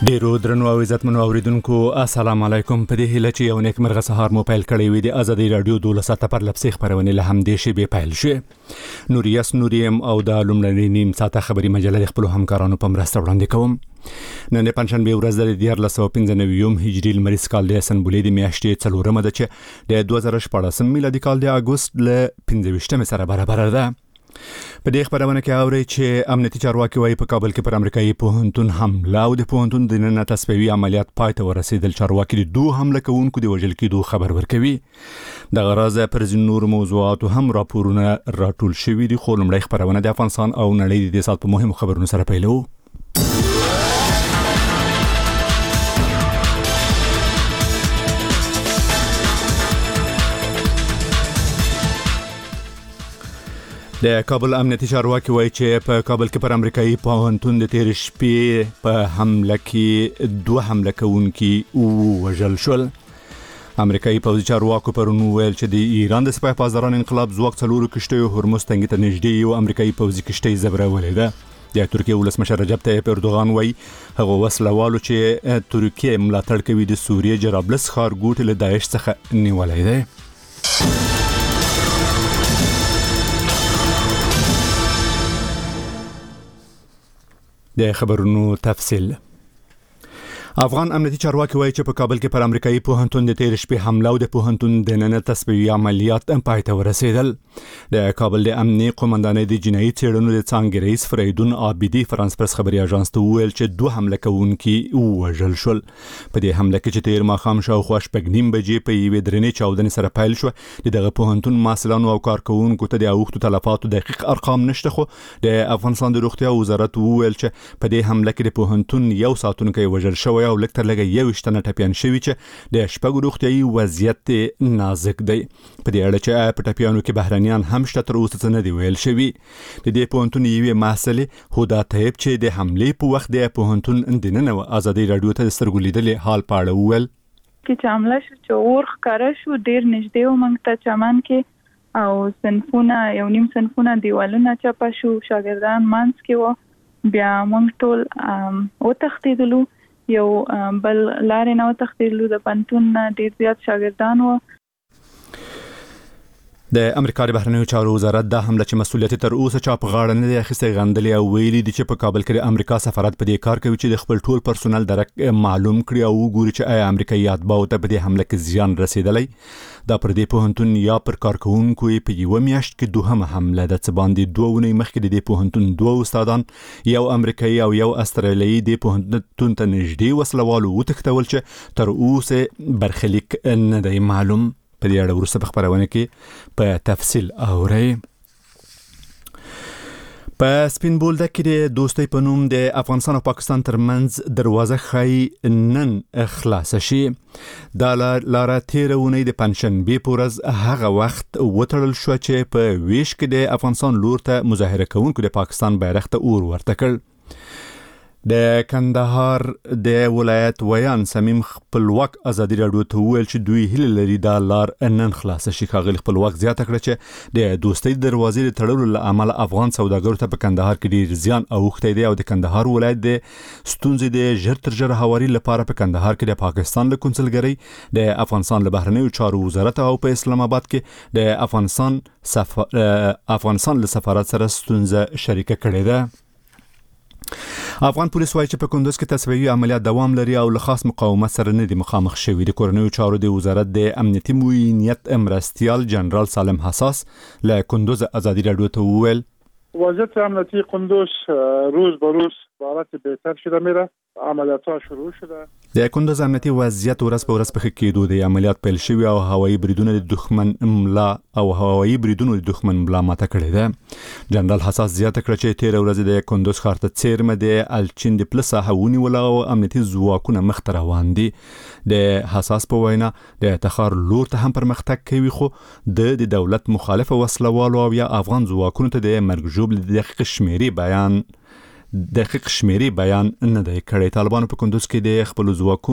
ډیرو درنو او عزتمنو اوریدونکو السلام علیکم. په دې هیله چې یو نیک مرغه سهار مو پیل کړی وي د ازادي رادیو 12 پر لپسې خبرونه له همدې شی به پیل شي. نوریم او د لومړنۍ نیم ساعته خبري مجله خپل همکارانو په مرسته وړاندې کوم. نن پنځشنبه ورځ د 1495 هجری لمریز کال د سنبولې د میاشتې 4مه ده چې د 2014 میلادي کال د اگست ل 15 سره برابر ده. په دې خبرونه کې اوري چې امنیتي چارواکي وايي په کابل کې پر امریکایي پوهنتون حمله او د پوهنتون د نن تصفیوي عملیات پای ته ورسېدل. چارواکي د دوه حمله کوونکو د وژل کېدو خبر ورکوي. د غراض پر نور موضوعات هم راپورونه راټول شوي دي. خو لمړی خبرونه د افغانستان او نړۍ د سات په مهمو خبرونو سره پیلو. د کابل امنیتي چارواکي وایي چې په کابل کې پر امریکایي پوهنتون د تیر شپې په حمله کې دوه حمله کوونکي وژل شول. امریکایي پوځي چارواکو پرون ویل چې د ایران د سپاه پاسداران انقلاب ځواک څلورو کشتیو هرمز تنګي ته نږدې یو امریکایي پوځي کشتۍ زبرولې ده. د ترکیه ولسمشر رجب طیب اردوغان وایي هغه وسلوالو چې ترکیه ملاتړ کوي د سوریه جرابلس ښارګوټ له داعش څخه نیولای دی. د خبرونو تفصیل. افغان امنیتي چارواکي وایي چې په کابل کې پر امریکایي پوهنتون د تیر شپې حمله او د پوهنتون د نن تصفیوي عملیات پای ته ورسېدل. د کابل د امنیتي قومندانۍ د جنایي څېړنو د څانګې رئیس فریدون عابدي فرانس پرس خبري اژانس ته وویل چې دوه حمله کوونکي وژل شول. په دې حمله کې چې تیر ماښام شاوخوا 9:30 بجې په یوې درنې چاودنې سره پیل شو. دغه پوهنتون محصلانو او کارکونکو ته د اوښتو تلفاتو دقیق ارقام نشته. خو د افغانستان د روغتیا وزارت وویل چې په دې حمله کې د پوهنتون یو ساتونکی وژل شوی او لکتر لګي یو شتنه ټپيان شوی چې د شپږ روغتيایي وضعیت نازک دی. په دې اړه چې په ټپيانو کې بهرانيان هم شته تر اوسه نه دی ویل شوی. د دې پوهنتون یوې محصلې هدا طیب چې د حملې په وخت د پوهنتون اندنه ازادي رادیو ته سترګو لیدلې حال پاړه وویل چې حمله شو چې اور ښکارا شو ډیر نږدې و موږ ته چمن کې او صنفونه یو نیم صنفونه دیوالونه چپه شو شاګردان مانس کې و بیا موږ ټول او تختیدلو یو بل لارې نو تختیدلو د پنتون ډیر زیات شاګردان و. د امریکا د بهرنیو چارو وزارت د حمله چې مسؤلیت تر اوسه چا په غاړه نه دی اخیستی غندلې او ویلي دي چې په کابل کې د امریکا سفارت په دې کار کوي چې د خپل ټول پرسونل درک معلوم کړي او وګوري چې آیا امریکایي اتباعو ته په دې حمله کې زیان رسیدلی. دا پر دې پوهنتون یا پر کارکونکو په یو میاشت کې دوهمه حمله ده چې باندې دوه ونې مخکې د دې پوهنتون دوه استادان یو امریکایي او یو استرالیایي د پوهنتون ته نږدې وسلوالو وتښتول چې تر اوسه برخلیک نه دی معلوم. په دې اړه وروسته په خبرونه کې په تفصیل اورئ. په سپین بولدک کې د دوستۍ په نوم د افغانستان او پاکستان ترمنځ دروازه خای نن خلاص شي. دا لاره تیرونې د پنځشنبه په ورځ هغه وخت وټړل شو چې په ویش کې د افغانستان لور ته مظاهره کوونکو د پاکستان بیرغ ته اور ورته کړ. د کندهار د ولایت ویان سمیم خپلواک ازادي رادیو ته ویل چې دوی هیله لري دا لار نن خلاص شي. ښاغلي خپلواک زیاته کړه چې د دوستۍ دروازې د تړلو له امله افغان سوداګرو ته په کندهار کې ډیر زیان اوښتی دی او د کندهار ولایت د ستونزې د ژر تر ژره هواري لپاره په کندهار کې د پاکستان له کنسلګرۍ د افغانستان له بهرنیو چارو وزارت او په اسلام آباد کې د افغانستان له سفارت سره ستونزه شریکه کړې ده. افغان پولیس وايي چې په کندوز کې تصفیوي عملیات دوام لري او له خاص مقاومت سره نه دي مخامخ شوي. د کورنیو چارو د وزارت د امنیتي موینیت مرستیال جنرال سالم حساس له کندوز ازادي رادیو ته وویل وضعیت امنیتی کندوز روز به روز به حالت بهتر شده میره. عملیات‌ها شروع شده. د کندوز امنیتي وضعیت ورځ په ورځ په ښه کېدو دی. عملیات پیل شوي او هوایي بریدونو د دښمن ملا ماته کړې ده. جنرال حساس زیاته کړه چې تیر ورځ د کندوز ښار ته څیرمه د الچین د پلس ساحه ونیوله او امنیتي ځواکونه مخ ته روان دي. د حساس په وینا د تخار لور ته هم پرمختګ کوي خو د دولت مخالف وسلوالو او یا افغان ځواکونو ته د مرګ ژوبل دقیق شمیرې بیان نه دی کړی. طالبانو په کندوز کې د خپل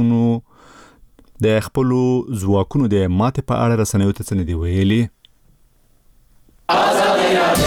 ځواکونو د ماتې په اړه رسنیو ته څه نه دی ویلي. ازادي.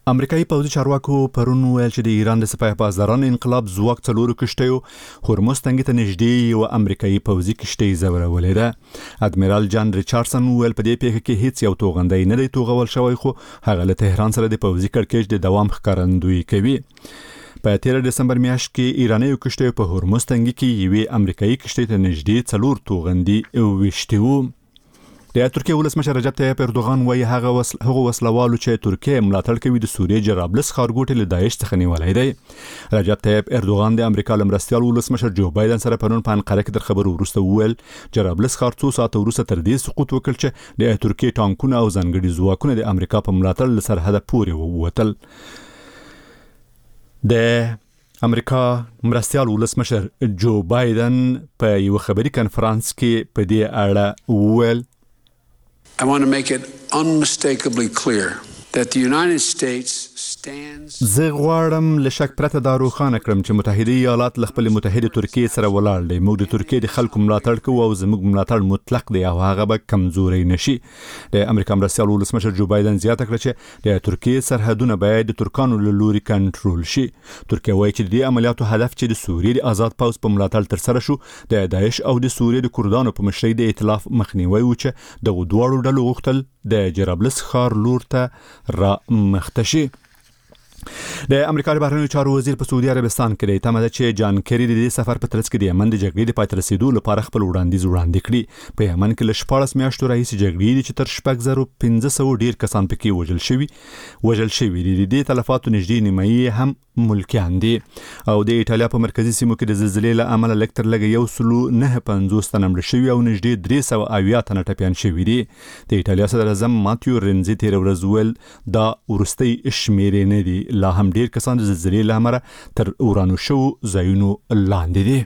امریکایي پوځي چارواکو پرون ویل چې د ایران د سپاه پاسداران انقلاب ځواک څلورو کشتیو هورمز تنګي ته نږدې یو امریکایي پوځي کشتۍ زورولې ده. ادمیرال جان ریچارډسن ویل په دې پیښه کې هیڅ یو توغندۍ نه دی توغول شوی، خو هغه له تهران سره د پوځي کړکېچ د دوام ښکارندویي کوي. په 13 دسمبر میاشت کې ایراني کشتۍ په هورمز تنګي کې یوې امریکایي کشتۍ ته نږدې 4 توغندي وشتي وو. د ترکیه ولسمشر رجب طیب اردوغان وايي هغه وسلوالو چې ترکیه ملاتړ کوي د سوریې جرابلس ښارګوټي له داعش څخه نیولای دی. رجب طیب اردوغان د امریکا لمرستیال ولسمشر جو بایدن سره پرون په انقره کې د خبرو وروسته وویل جرابلس ښار څو ساعته وروسته تر دې سقوط وکړ چې د ترکیه ټانکونه او ځانګړي ځواکونه د امریکا په ملاتړ له سرحده پورې ووتل. د امریکا مرستیال ولسمشر جو بایدن په یو خبري کنفرانس کې په دې اړه وویل I want to make it unmistakably clear that the United States stands. زه غواړم له شک پرته دا روښانه کړم چې متحده ایالات له خپل متحده ترکیه سره ولاړ دي. موږ د ترکیه د خلکو ملاتړ کوو او زموږ ملاتړ مطلق دی او هغه به کمزوري نشي. د امریکا مرستیال ولسمشر جو بایدن زیاته کړه چې د ترکیه سرحدونه باید د ترکانو له لوري کنټرول شي. ترکیه وايي چې د عملیاتو هدف چې د سوریې د آزاد پوځ په ملاتړ تر سره شو د داعش او د سوریې د کردانو په مشرۍ د ائتلاف مخنیوي و چې د دوه ډلو غوښتل د جرابلس ښار لور ته را مختشي. د امریکا د بهرنیو چارو وزیر په سعودي عربستان کې دی تمه ده چې جان کری د دې سفر په ترڅ کې د یمن د جګړې د پای ته رسیدو لپاره خپل وړاندیز وړاندې کړي. په یمن کې له 14 میاشتو راهیسې جګړې دي چې تر 6500 ډیر کسان پکې وژل شوي دي. د دې تلفاتو نږدې نیمایي هم ملکیان دي او د ایټالیا په مرکزی سیمو کې د زلزلې له امله لکتر لګ 1.950 تنه مړ شوي او نږدې 380 تنه ټپيان شوي دي. د ایټالیا صدر اعظم ماتیو رنزي تیر ورځ ویل دا ورستي شمیرې نه دي، لا هم ډیر کسان د زلزلې له امله تر ورانو شو ځایونو لاندې دي.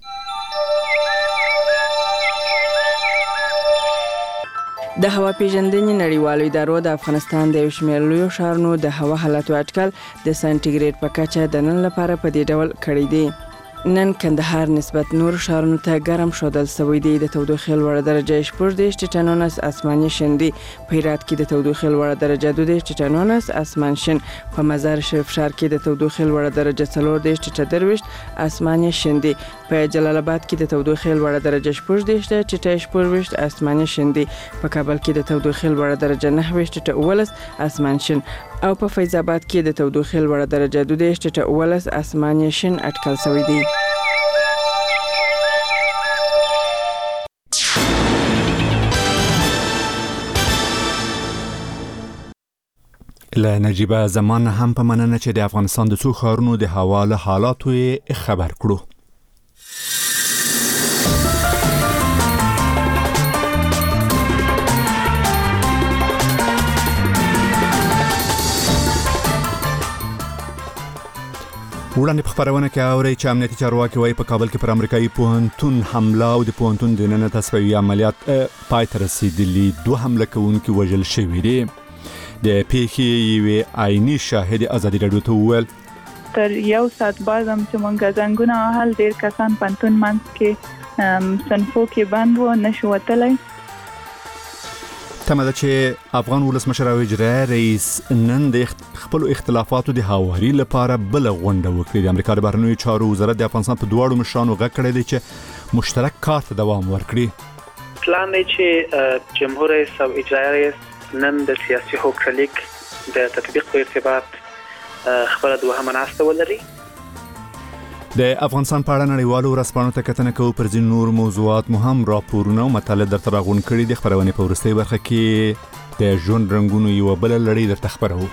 د هوا پیژندنې نړیوالو ادارو د افغانستان د یو شمېر لویو ښارونو د هوا حالاتو اټکل د سانتیګریډ په کچه د نن لپاره په دې ډول کړی دی. نن کندهار نسبت نور ښارونو ته ګرم ښودل شوی دی. د تودوخې لوړه درجه 14 ټیټانونس اسماني شندي، په هرات کې د تودوخې لوړه درجه 2 ټیټانونس اسمان شین، په مزار شریف ښار کې د تودوخې لوړه درجه 4 ټیټه اسماني شندي، په جلال آباد کې د تودوخې لوړه درجه 14 ټیټه اسماني شندي، په کابل کې د تودوخې لوړه درجه 9 ټیټه اسمان شین او په فیض آباد کې د تودوخې لوړه درجه 2 ټیټه اسماني شین اټکل شوی دی. له نجیبه زمان هم په مننه چې د افغانستان د څو ښارونو د هوا له حالاتو خبر کړو. وړاندې په خبرونه کې اوري چې امنیتي چارواکي وايي په کابل کې پر امریکایي پوهنتون حمله او د پوهنتون دننه تصفیوي عملیات پای ته رسیدلي. 2 حمله کوونکي وژل شوي دي. د پیښې یوې عیني شاهد ازادي راډیو ته وویل تر یو ساعت بعد هم چې مونږ څنګه حال ډیر کسان پنتون منځ کې سنفو کې بند و نشو وتلی. تمه ده چې افغان ولسمشر او اجرایي رئیس نن د خپل اختلافاتو د هواري لپاره بل غونډه وکړي. د امریکا د بهرنیو چارو وزارت د افغانستان په دوړو مشرانو غږ کړی دی چې مشترک کار ته دوام ورکړي. پلان دی چې جمهور رئیس او اجرایي رئیس نن د سیاسي حقوقلیک د تطبیق په ارتباط خپل دوهمه ناسته ولري. د افغانستان په اړه نړیوالو ورځپاڼو ته کتنه کوو. پر ځینو نور موضوعات مهم راپورونه او مطالب درته راغونډ کړي دي. خبرونه په وروستۍ برخه کې د ژوند رنګونو یو بل لړۍ درته خبرو.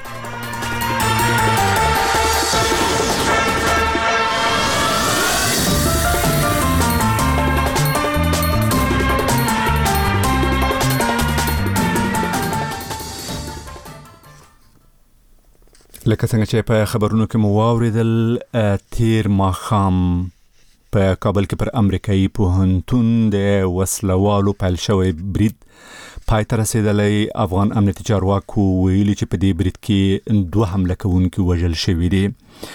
لکه څنګه چې په خبرونو کې مو واوریدل تیر ماښام په کابل کې پر امریکایي پوهنتون د وسلوالو پیل شوی برید پای ته رسیدلی. افغان امنیتي چارواکو ویلي چې په دې برید کې 2 حمله کوونکي وژل شوي دي.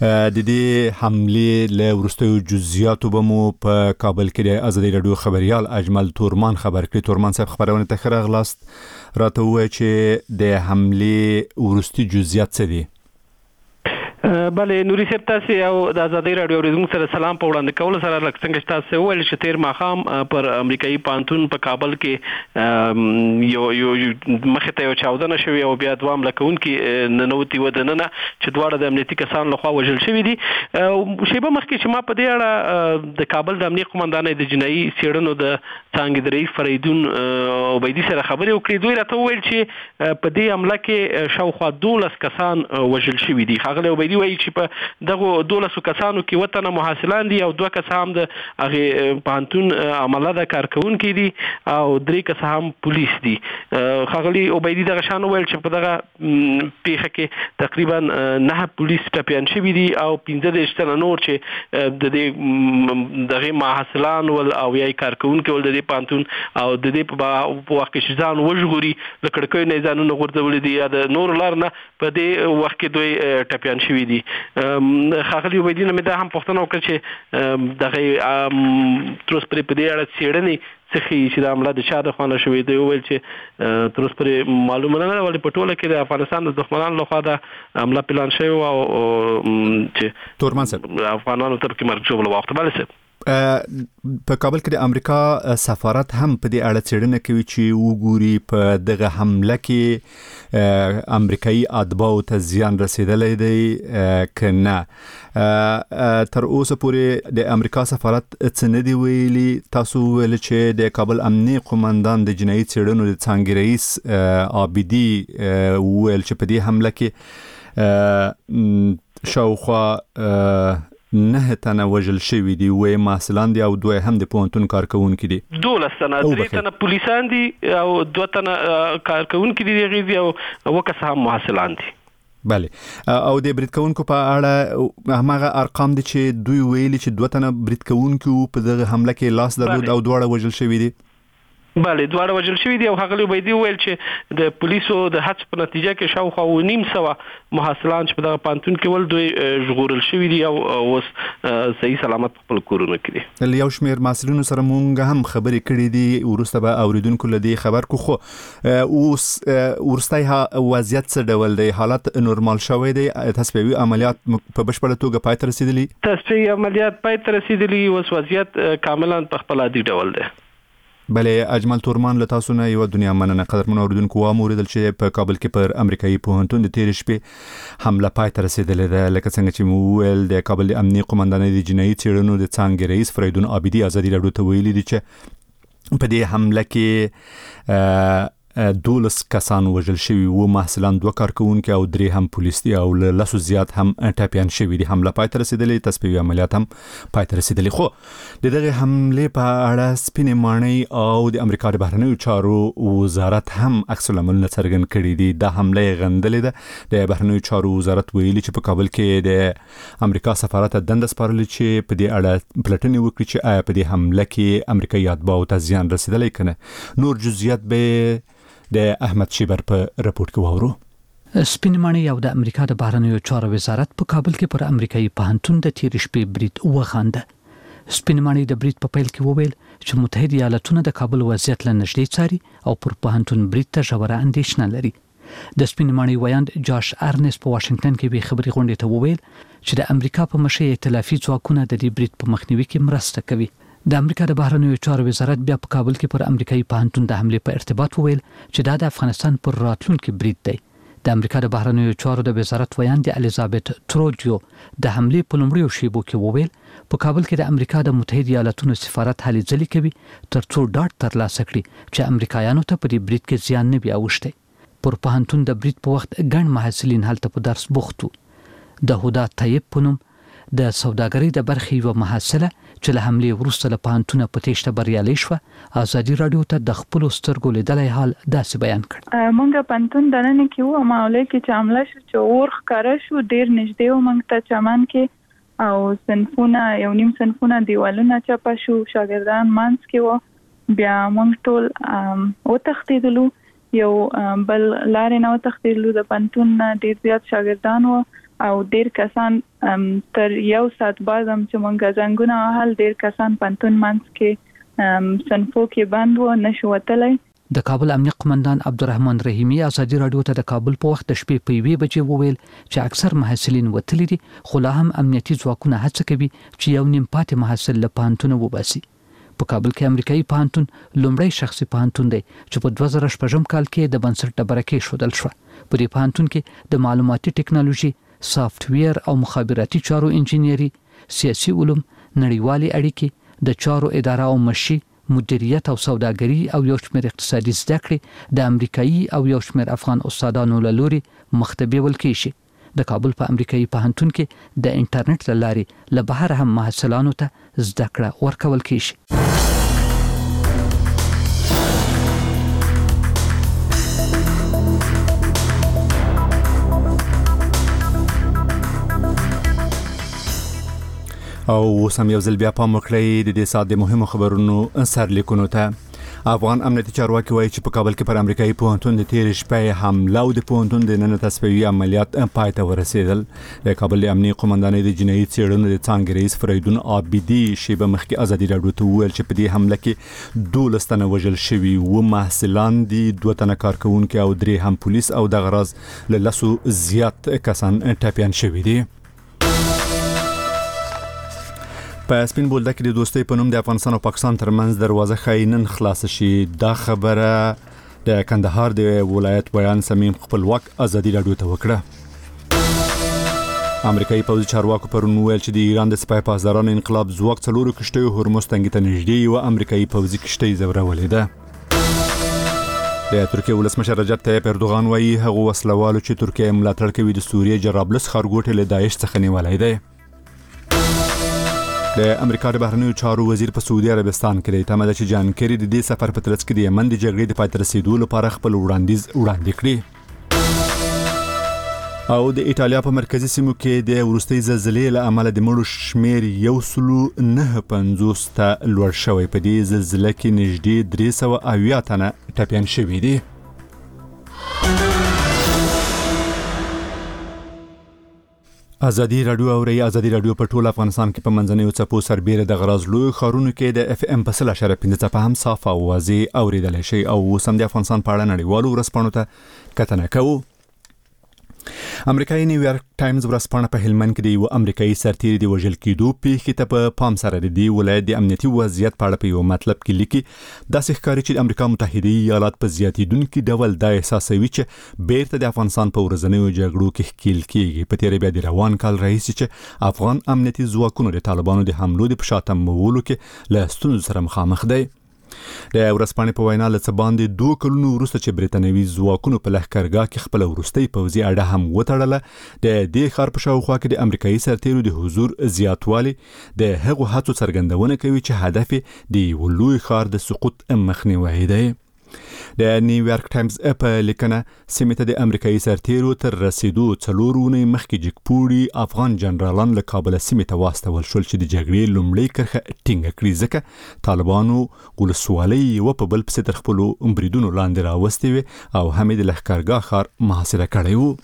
د دې حمله له وروستیو جزئیاتو به مو په کابل کې د ازادي رادیو خبريال اجمل تورمان خبر کړی. تورمان صاحب خبرونه ته خیر غلاست راته وایي چې د حمله وروستي جزئیات څه دي؟ بله نوري صاحب تاسو او د ازادي رادیو ورزمو سره سلام په وړاندې کول سره لکه څنګه تاسو ویل چې تیر ماخام پر امریکایي پانتون په کابل کې یو مخه ته یو چاودنه شوی او بیا دوام لکون کې ننوتی ودننه چې دواړه د امنیتي کسان لخوا وژل شوی دي. شیبه مخکې چې ما په دې اړه د کابل د امنیتي قومندانۍ د جنایي څېړنو د څنګه د رئیس فریدون عبیدی سره خبرې وکړې. دوی راته ویل چې په دې حمله کې شاوخوا 12 کسان وژل شوی دي. خاغله عبیدی وایي چې په دغه 12 کسانو کې وطن محاصلان دي او 2 کسان هم د هغه پانتون عمله د کارکونکو دي او 3 کسان هم پولیس دي. خاغلی عبیدی دغه شان ویل چې په دغه پیښه کې تقریبا 9 پولیس ټپیان شوي دي او 15 تنه نور چې د دې دغه محاصلان ول او یای کارکونکو ول د دې پانتون او د دې په وخت کې ځان وژغوري لکړکې نه ځانونه غورځول دي یا د نور لار نه په دې وخت کې دوی ټپیان شوي دي. خاغلی عبیدی نه دا هم پوښتنه وکړه چې دغه تر اوسه په دې اړه څېړنې څخه چې د عمله د چا د خانه شوی دی ویل چې تر اوسه پرې معلومه نه ده ولې په ټوله کې د افغانستان د دښمنانو لخوا د عمله پلان شوی او چې تورمان صاحب افغانانو تر کې مرګ شو وخت بل څه په کابل کې د امریکا سفارت هم په دې اړه څېړنه کوي چې وګوري په دغه حمله کې امریکایي اتباعو ته زیان رسیدلی دی کنه. تر اوسه پورې د امریکا سفارت څه نه دی ویلي. تاسو ویل چې د کابل امنیتي قومندان د جنایي څېړنو د څانګې رئیس عابدي ویل چې په دې حمله کې شاوخوا 9 تنه وژل شوي دي وې محصلان دي او 2 هم د پوهنتون کارکونکو دي. 12 تنه 3 تنه پولیسان دي او 2 تنه کارکونکو دي غوږی او 2 کس هم محصلان دي. بله او د برید کوونکو په اړه هغه ارقام دي چې دوی ویلي چې 2 تنه برید کوونکو په دغه حمله کې لاس درلود او 2 وژل شوي دي. بله 2 وژل شوي دي او هغه عبیدی ویل چې د پولیسو د هڅ په نتیجه کې شاوخوا 900 محاصلان چې په دغه پانتون کې ول دوی ژغورل شوي دي او اوس صحیح سلامت خپل کورونه کې دي. یو شمېر محصلینو سره مونږ هم خبرې کړې دي وروسته به اوریدونکو له دې خبر کو. خو اوس ورستای وضعیت څه ډول دی؟ حالت نورمال شوی دی؟ تصفیوي عملیات په بشپړه توګه پای ته رسیدلی؟ تصفیوي عملیات پای ته رسیدلی اوس وضعیت کاملا په خپل عادي ډول دی. بله اجمل تورمان له تاسو نه یو دنیا مننه. قدرمن اوریدونکو واوریدل چې په کابل کې پر امریکایي پوهنتون د تیر شپې حمله پای ته رسیدلې ده. لکه څنګه چې مو ویل د کابل امنیتي قومندانۍ د جنایي څېړنو د څانګې رئیس فریدون عابدي ازادي رادیو ته ویلي دي چې په دې حمله کې 12 کسان وژل شوي وو، محصلان 2 کارکونکو او 3 هم پولیس دي او له لاسو زیات هم ټپیان شوي دي. حمله پای ته رسیدلې، تصفیوي عملیات هم پای ته رسیدلې. خو د دغه حمله په اړه سپینې ماڼۍ او د امریکا د بهرنیو چارو وزارت هم عکس العملونه څرګند کړي دي. دا حمله غندلې ده. د بهرنیو چارو وزارت ویلي چې په کابل کې د امریکا سفارت دنده سپارلې چې په دې اړه پلټنې وکړي چې آیا په دې حمله کې امریکایي اتباعو ته زیان رسیدلی کنه. نور جزئیات به د احمد شیبر په رپورت کې واورو. سپین ماڼۍ او د امریکا د بهرنیو چارو وزارت په کابل کې پر امریکایي پوهنتون د تیر شپې برید وخانده. سپین ماڼۍ د برید په پیل کې وویل چې متحده ایالاتونه د کابل وضعیت له نږدې څاري او پر پوهنتون برید ته ژوره اندېښنه لري. د سپین ماڼۍ ویاند جاش ارنس په واشنگټن کې به خبري غونډې ته وویل چې د امریکا په مشرۍ ائتلافي ځواکونه د دې برید په مخنیوي کې مرسته کوي. د امریکا د بهرنیو چارو وزارت بیا په کابل کې پر امریکایي پوهنتون د حمله په ارتباط وویل چې دا د افغانستان پر راتلونکي برید دی. د امریکا د بهرنیو چارو د وزارت ویاند الیزابت تروجیو د حمله په لومړیو شیبو کې وویل په کابل کې د امریکا د متحده ایالاتونو سفارت هلې ځلې کوي ترڅو ډاډ ترلاسه کړي چې امریکایانو ته په دې برید کې زیان نه وي اوښتی. پر پوهنتون د برید په وخت ګڼ محصلین هلته په درس بوخت وو. د هدا طیب په نوم د سوداګرۍ د برخې یو محصله چې له حملې وروسته له پوهنتونه په تېښته بریالۍ شوه ازادي راډیو ته د خپلو سترګو لیدلی حال داسې بیان کړ. موږ پوهنتون دننه کې وو، معاملې کې چې حمله شو چې اور ښکاره شو، ډېر نږدې وو موږ ته چمن کې او صنفونه یو نیم صنفونه دیوالونه چپه شو، شاګردان منځ کې وو. بیا موږ ټول وتښتېدلو، یو بل لارې نه وتښتېدلو. د پوهنتون ډېر زیات شاګردان وو او ډیر کسان تر یو ساعت بعد هم چې مونږ څنګه حل ډیر کسان پانتون منځ کې سنفو کې بند و نشو وتلای. د کابل امنیه قومندان عبدالرحمن رحیمی ازادي رادیو ته د کابل په وخت د شپې په 2 بجې وویل چې اکثر محصلین وتلي دي، خو لا هم امنیتي ځواکونه هڅه کوي چې یو نیم پاتې محصل له پانتون وباسي. په کابل کې امریکایي پانتون لومړی شخصي پانتون دی چې په 2016 کال کې د بنسټ ډبره کې شودل شو. په دې پانتون کې د معلوماتي ټکنالوژي، سافټویر او مخابراتي چارو انجینری، سیاسي علوم، نړیوالي اړیکې، د چارو اداره او مشي، مدیریت او سوداګري او یو شمېر اقتصادي زده کړې د امریکایي او یو شمېر افغان استادانو له لوري مختبي ول کېږي. د کابل په امریکایي پوهنتون کې د انټرنیټ له لارې له بهر هم محصلانو ته زده کړه ورکول کېږي. او سم یو ځل بیا پام وکړئ د دې سات د مهمو خبرونو سرلیکونو ته. افغان امنیتي چارواکي وایي چې په کابل کې پر امریکایي پوهنتون د تیر شپې حمله او د پوهنتون د نن تصفیوي عملیات پای ته ورسېدل. د کابل امنیتي قومندانۍ د جنایي څېړنو د څانګې رئیس فریدون عابدي شیبه مخکې ازادي رادیو ته وویل چې په دې حمله کې 12 تنه وژل شوي و محصلان دي، 2 تنه کارکونکي او 3 هم پولیس او د غراض له 10 زیات کسان ټپیان شوي دي. په سپین بولدک کې د دوستۍ په نوم د افغانستان او پاکستان ترمنځ دروازه خاینن خلاص شي. دا خبره د کندهار د ولایت بیان سمیم خپلواک ازادي رادیو ته وکړه. امریکایي پوځي چارواکو پرون ویل چې د ایران د سپاه پاسدارانو انقلاب ځواک 4 کشتیو هرمز تنګي ته نږدې یو امریکایي پوځي کشتۍ زورولې ده. د ترکیه ولسمشر رجب طیب اردوغان وایي هغه وسلوالو چې ترکیه ملاتړ کوي د سوریې جرابلس ښارګوټی له داعش څخه نیولای دی. د امریکا د بهرنیو چارو وزیر په سعودي عربستان کې دی. تمه ده چې جان کری د دې سفر په ترڅ کې د یمن د جګړې د پای ته رسیدو لپاره خپل وړاندیز وړاندې کړي. او د ایټالیا په مرکزی سیمو کې د وروستۍ زلزلې له امله د مړو شمیر 159 ته لوړ شوی. په دې زلزلې کې نږدې 380 تنه ټپیان شوي دي. ازادي رادیو او ازادي رادیو په ټول افغانستان کې په منځنیو څپو سربېره د غراز لوی خارونو کې د اف ام په 0.5 په هم صاف او واضح اوریدل شي. او سم د افغانستان په اړه نړیوالو ورسپانو ته کتنه کوو. امریکایي نیویارک ټایمز ورځپاڼه په هلمند کې د یو امریکایي سرتیري د وژل کېدو پیښې ته په پام سره د دې ولایت د امنیتي وضعیت په اړه په یو مطلب کې لیکي. داسې ښکاري چې د امریکا متحده ایالات په زیاتېدونکي ډول دا احساسوي چې بیرته د افغانستان په ورځنیو جګړو کې ښکیل کېږي. په تېره بیا د روان کال راهیسې چې افغان امنیتي ځواکونو د طالبانو د حملو د پشاتمولو کې له ستونزو سره مخامخ دی. د ورځپاڼې په وینا له څه باندې 2 کلونو وروسته چې برېټانوي ځواکونو په لښکرګاه کې خپل وروستۍ پوځي اډه هم وتړله، د دې ښار په شاوخوا کې د امریکایي سرتیرو د حضور زیاتوالی د هغو هڅو څرګندونه کوي چې هدف د یو لوی ښار د سقوط مخنیوی دی. د نیویارک ټایمز په لیکنه سیمه ته د امریکایي سرتیرو تر رسیدو 4 ورځې مخکې جګپوړي افغان جنرالان له کابل سیمه ته واستول شول چې د جګړې لومړی کرښه ټینګه کړي، ځکه طالبانو ولسوالۍ و په بل پسې تر خپلو بریدونو لاندې راوستي وي او هم د لښکرګاه ښار محاصره کړی وو.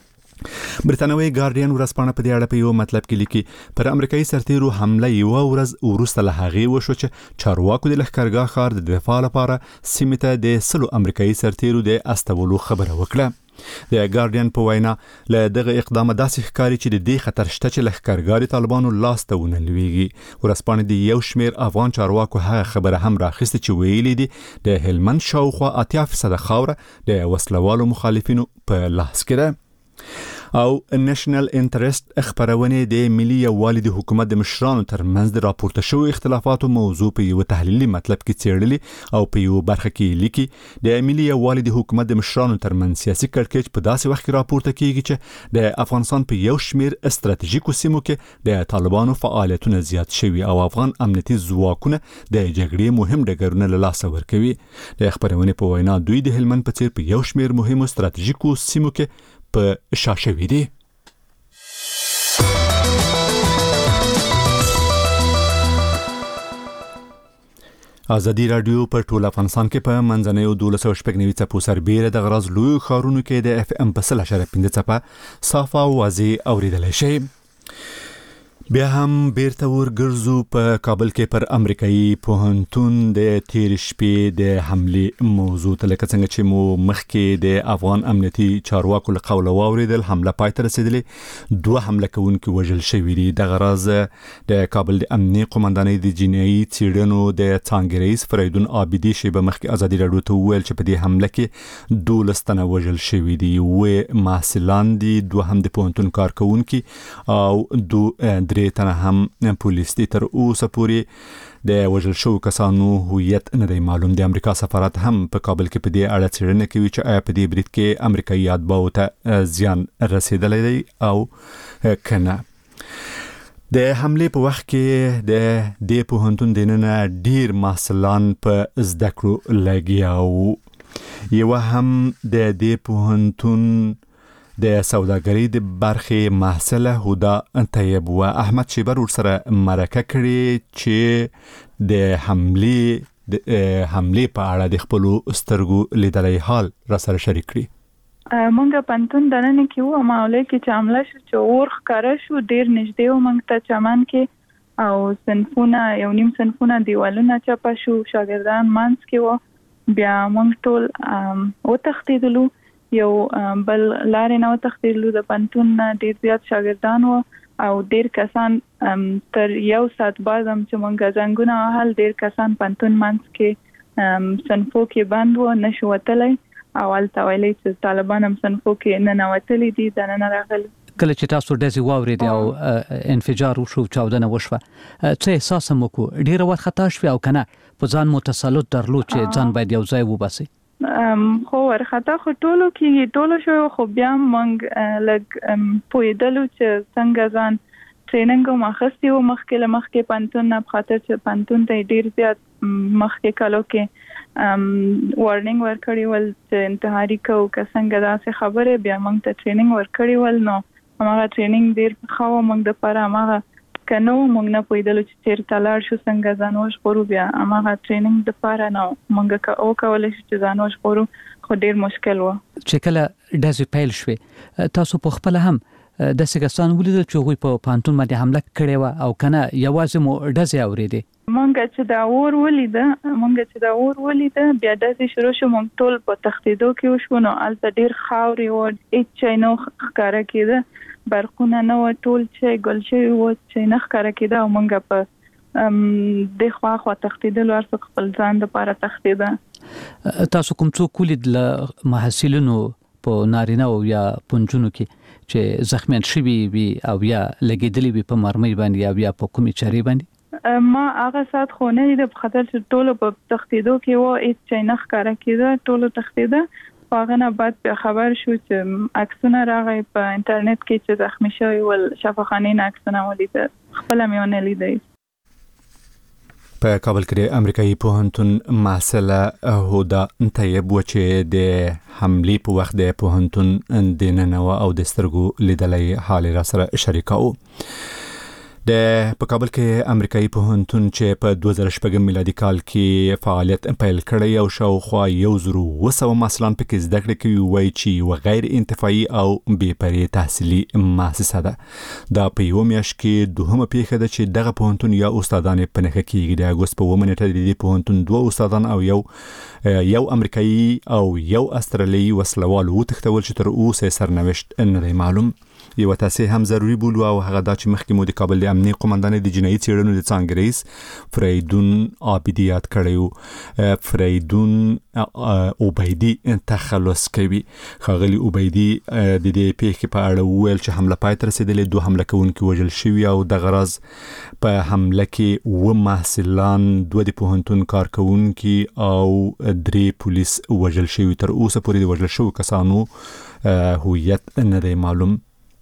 برتانوي ګارډین ورځپاڼه په دې اړه په یو مطلب کې لیکي پر امریکایي سرتیرو حمله یو ورځ وروسته له هغې وشو چې چارواکو د لښکرګاه ښار د دفاع لپاره سیمې ته د 100 امریکایي سرتیرو د استولو خبره وکړه. د ګارډین په وینا له دغه اقدام داسې ښکاري چې د دې خطر شته چې لښکرګاه د طالبانو لاس ته ونه لویږي. ورځپاڼه د یو شمیر افغان چارواکو هغه خبره هم راخیسته چې ویلي دي د هلمند شاوخوا 80% خاوره د وسلوالو مخالفینو په لاس کې ده. او نېشنل انټرست خبرونه د ملي یووالي د حکومت د مشرانو ترمنځ د راپورته شوی اختلافاتو موضوع په یو تحلیلي مطلب کې څېړلي او په یو برخه کې لیکي د ملي یووالي د حکومت د مشرانو ترمنځ سیاسي کړکېچ په داسې وخت کې راپورته کیږي چې د افغانستان په یو شمیر استراتیژیکو سیمو کې د طالبانو فعالیتونه زیات شوي او افغان امنیتي ځواکونه د جګړې مهم ډګرونه له لاسه ورکوي. د خبرونه په وینا دوی د هلمند په څیر په یو شمیر مهمو استراتیژیکو سیمو کې په شاشوي دي. ازادي رادیو په ټول افغانستان کې په منځنوي 1290 څپو سربېره د غرض لوی خارونو کې د اف ام په 0.5 څپه صافه او واضح اوریدل شي. بیا هم بیرته ورګرځو په کابل کې پر امریکایي پوهنتون د تیر شپې د حمله موضوع ته لکه څنګه چې مو مخکې د افغان امنیتي چارواکو له قوله واوریدل حمله پای ته رسیدلې دوه حمله کوونکي وژل شوي دي. د غرض د کابل د امنیتي قومندانۍ د جنایي څېړنو د څانګې رئیس فریدون عابدي شیبه مخکې ازادي رادیو ته وویل چې په دې حمله کې 12 تنه وژل شوي دي و محصلان دي دوه هم د پوهنتون کارکونکي او درې تنه هم پولیس دي. تر اوسه پورې د وژل شو کسانو هویت نه دی معلوم. د امریکا سفارت هم په کابل کې په دې اړه څېړنه کوي چې آیا په دې برید کې امریکایي اتباعو ته زیان رسیدلی دی او کنه. د حمله په وخت کې د دې پوهنتون دننه ډیر محصلان په زده کړو لګیا وو. یو هم د دې پوهنتون د سوداګرۍ د برخې محصله هدا طیب و احمد شیبر ورسره مرکه کړي چې د حمله په اړه د خپل سترګو لیدلای حال را سره شریک کړي. مونږ پنتون دننه کې وو معاملې کې چې حمله شو چې اور ښکاره شو ډیر نږدې و مونږ ته چمن کې او صنفونه یو نیم صنفونه دیوالونه چپه شو شاګردان مانس کې و بیا مونږ ټول وتښتېدلو. یو بل لارې نه وتښتېدلو د پنتون ډیر زیات شاګردان و او ډیر کسان تر یو ساعت بعد هم چې مونږ زنګونه وهل ډیر کسان پنتون منځ کې صنفو کې بند و نشو وتلی او هلته ویلي چې طالبان هم صنفو کې ننوتلي دي دننه راغلي. کله چې تاسو ډزې واورېدې او انفجار وشو چاودنه وشوه څه احساس هم وکړو ډیره وارخطا شوې او کنه په ځان مو تسلط درلود چې ځان باید یو ځای وباسئ؟ خو ورخطا خو ټولو شو خو بیا مونږ لږ پوهېدلو چې څنګه ځان ټریننګ هم اخیستی و مخکې پنتون نه په خاطر چې پنتون ته ډیر زیات مخکې کالو کې وارنینګ ورکړی ول چې انتحاري کوو که څنګه داسې خبرې بیا مونږ ته ټریننګ ورکړی ول نو هماغه ټریننګ ډیر ښه و مونږ دپاره هماغه که نه مونږ نه پوهېدلو چې چېرته لاړ شو څنګه ځان وژغورو بیا هماغه ټریننګ دپاره نه مونږ وکولی شو چې ځان وژغورو خو ډیر مشکل و. چې کله ډزې پیل شوې تاسو په خپله هم داسې کسان ولیدل چې هغوی په پوهنتون باندې حمله کړې وه او که نه یوازې مو ډزې اورېدې؟ مونږ چې دا اور ولیده بیا داسې شروع شو مونږ ټول په تښتېدو کې وشو نو هلته ډیر خاورې و هېڅ شی نه ښکاره کېده برقونه نه و ټول چې ګل شوي و چې نه ښکاره کېده او مونږ په دې خوا تښتېدلو هر څوک خپل ځان دپاره تښتېده. تاسو کوم څوک ولید له محصلینو په نارینه او یا پنجونو کې چې زخمیان شوي وي او یا لګېدلي وي په مرمۍ باندې او یا په کومې چارې باندې؟ ما هغه ساعت خو نه لیده په خاطر چې ټولو په تښتېدو کې و هېڅ شی نه ښکاره کېده ټولو تښتېده. خو هغه نه بعد بیا خبر شو چې عکسونه راغی په انټرنیټ کې چې زخمي شوي ول شفاخانې نه عکسونه ولیده خپله مې ونه لیده. په کابل کې د امریکایي پوهنتون محصله هدا طیب و چې د حملې په وخت د پوهنتون دننه و او د سترګو لیدلی حال را سره شریکه و. په کابل کې امریکایي پوهنتون چې په 2006 میلادي کال کې فعالیت پیل کړی او شاوخوا 1200 محصلان پکې زده کړې کوي وایي چې یو غیر انتفاعي او بې پرې تحصیلي مؤسسه ده. دا په یو میاشت کې دوهمه پیښه ده چې دغه پوهنتون یا استادان په نښه کېږي. د اګوست په 1 نیټه د دې پوهنتون 2 استادان او یو امریکایي او یو استرالیایي وسلوال وتښتول چې تر اوسه سرنوشت نه دی معلوم. یو تاسې هم ضروری بولو او هغه دا چې مخکې مو د کابل د امنیتي قومندانۍ د جنایي څېړنو د څانګې رئیس فریدون عابدي یاد کړی و. فریدون عبیدي تخلص کوي. ښاغلي عبیدي د دې پیښې په اړه وویل چې حمله پای ته رسېدلې 2 حمله کوونکي وژل شوي او د غرض په حمله کې 2 محصلان 2 د پوهنتون کارکونکي او 3 پولیس وژل شوي. تر اوسه پورې د وژل شوو کسانو هویت نه دی معلوم.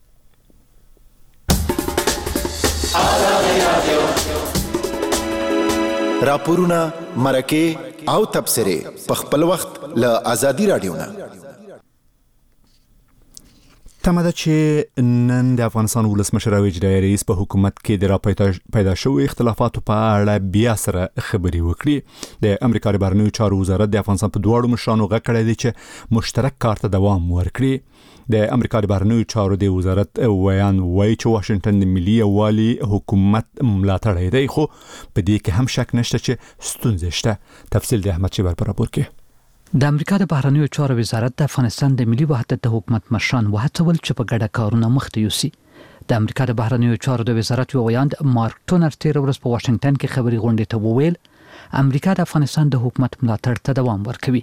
راپورونه مرکه او تبصره په خپل وخت له ازادي رادیو نه. تمه ده چې نن د افغانستان ولسمشر او اجرایي رئیس په حکومت کې د را پیدا شوی اختلافاتو په اړه بیا سره خبري وکړي. د امریکا د بهرنیو چارو وزارت د افغانستان په دواړو مشرانو غږ کړی دی چې مشترک کار ته دوام ورکړي. د امریکا د بهرنیو چارو د وزارت وایي چې واشنگټن د ملي یووالي حکومت ملاتړی دی، خو په دې کې هم شک نشته چې ستونزې شته. تفصیل د احمد شیبر پر راپور کې. د امریکا د بهرنیو چارو وزارت د افغانستان د ملي وحدت د حکومت مشران وهڅول چې په ګډه کارونه مخته یوسي. د امریکا د بهرنیو چارو د وزارت ویاند مارک ټونر تیر ورځ په واشنگټن کې خبري غونډې ته وویل امریکا د افغانستان د حکومت ملاتړ ته دوام ورکوي.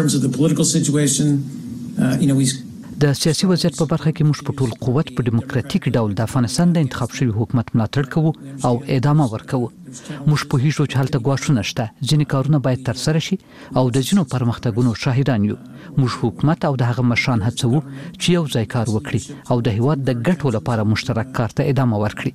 د سیاسي وضعیت په برخه کې موږ په ټول قوت په دیموکراتیک ډول د افغانستان د انتخاب شوی حکومت ملاتړ کوو او ادامه ورکوو. موږ په هیڅ چې حالت غواړو نشته، ځینې کارونه باید تر سره شي او د جنو پرمختګونو شاهدان یو. موږ حکومت او د هغه مشران هڅوو چې یو ځای کار وکړي او د هیواد د ګټو لپاره مشترک کار ته ادامه ورکړي.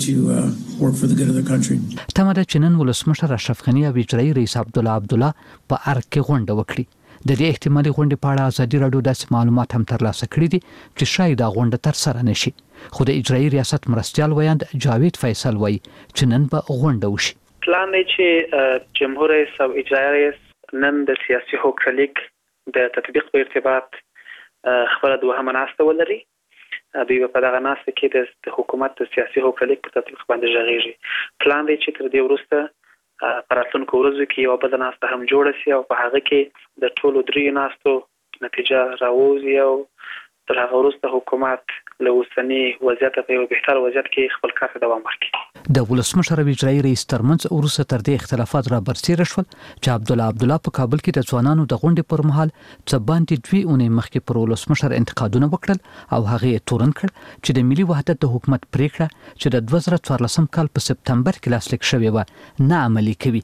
تمه ده چې نن ولسمشر اشرف غنی او اجرایي رئیس عبدالله په ارګ کې غونډه وکړي. د دې احتمالي غونډې په اړه ازادي راډیو داسې معلومات هم ترلاسه کړي دي چې شاید دا غونډه تر سره نشي، خو د اجرایي ریاست مرستیال ویاند جاوید فیصل وایي چې نن به غونډه وشي. پلان دی چې جمهور رئیس او اجرایي رئیس نن د سیاسي هوکړلیک د تطبیق په ارتباط خپل دوهمه ناسته ولري. دوی په دغه ناسته کې د حکومت د سیاسي هوکړلیک په تطبیق باندې ژغېږي. پلان دی چې تر دې وروسته پراتلونکو ورځو کې یو بل ناسته هم جوړه شي او په هغه کې د ټولو دریو ناستو نتیجه راوځي او تر هغه وروسته حکومت له اوسني وضعیت په یو بهتر وضعیت کې خپل کار ته دوام ورکړي. د ولسمشر او اجرایي رئیس ترمنځ وروسته تر دې اختلافات را برسېره شول چې عبدالله په کابل کې د ځوانانو د غونډې پر مهال څه باندې 2 اونۍ مخکې پر ولسمشر انتقادونه وکړل او هغه یې تورن کړ چې د ملي وحدت د حکومت پریکړه چې د 2014 کال په سپتمبر کې لاسلیک شوې و نه عملي کوي.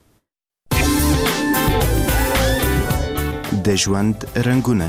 د ژوند رنگونه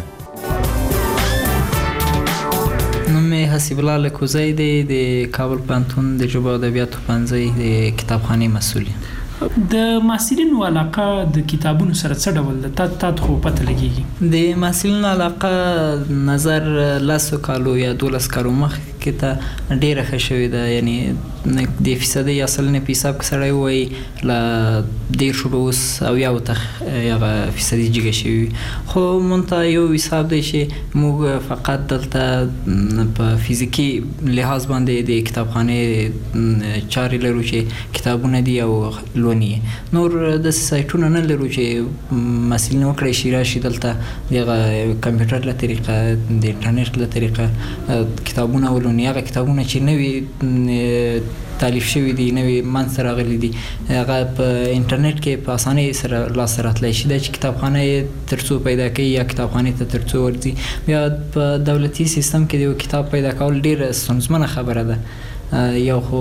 نومې حسیب الله لکوزی دی، د کابل پوهنتون د ژبو او ادبیاتو پوهنځي د کتابخانې مسؤل یم. د محصلینو علاقه د کتابونو سره څه ډول ده؟ تاسو خو پته لګیږي د محصلینو علاقه نظر 10 کالو یا 12 کالو مخکې ته ډیره ښه شوې ده، یعنی د فیصدي یا سلنې په حساب کې سړی وایي له 10 به اوس او یا هغه فیصدي جګه شوي، خو مونږ یو حساب دی چې موږ فقط دلته په فزیکي لحاظ باندې د کتابخانې چارې لرو چې کتابونه دي او لونی نور د سایټونو نه لرو چې مسلې وکړي شي راشي دلته د کمپیوټر له طریقه د انټرنیټ له طریقه کتابونه ولونی هغه کتابونه چې نوي تالیف شوی دي نوي منځ راغلي دي هغه په انټرنیټ کې په اسانۍ سره لاس راتلی شي د کتابخانه ترڅو پیدا کوي یا کتابخانه ته ترڅو ورځي بیا په دولتي سیستم کې د کتاب پیدا کول ډیره ستونزمنه خبره ده. یو خو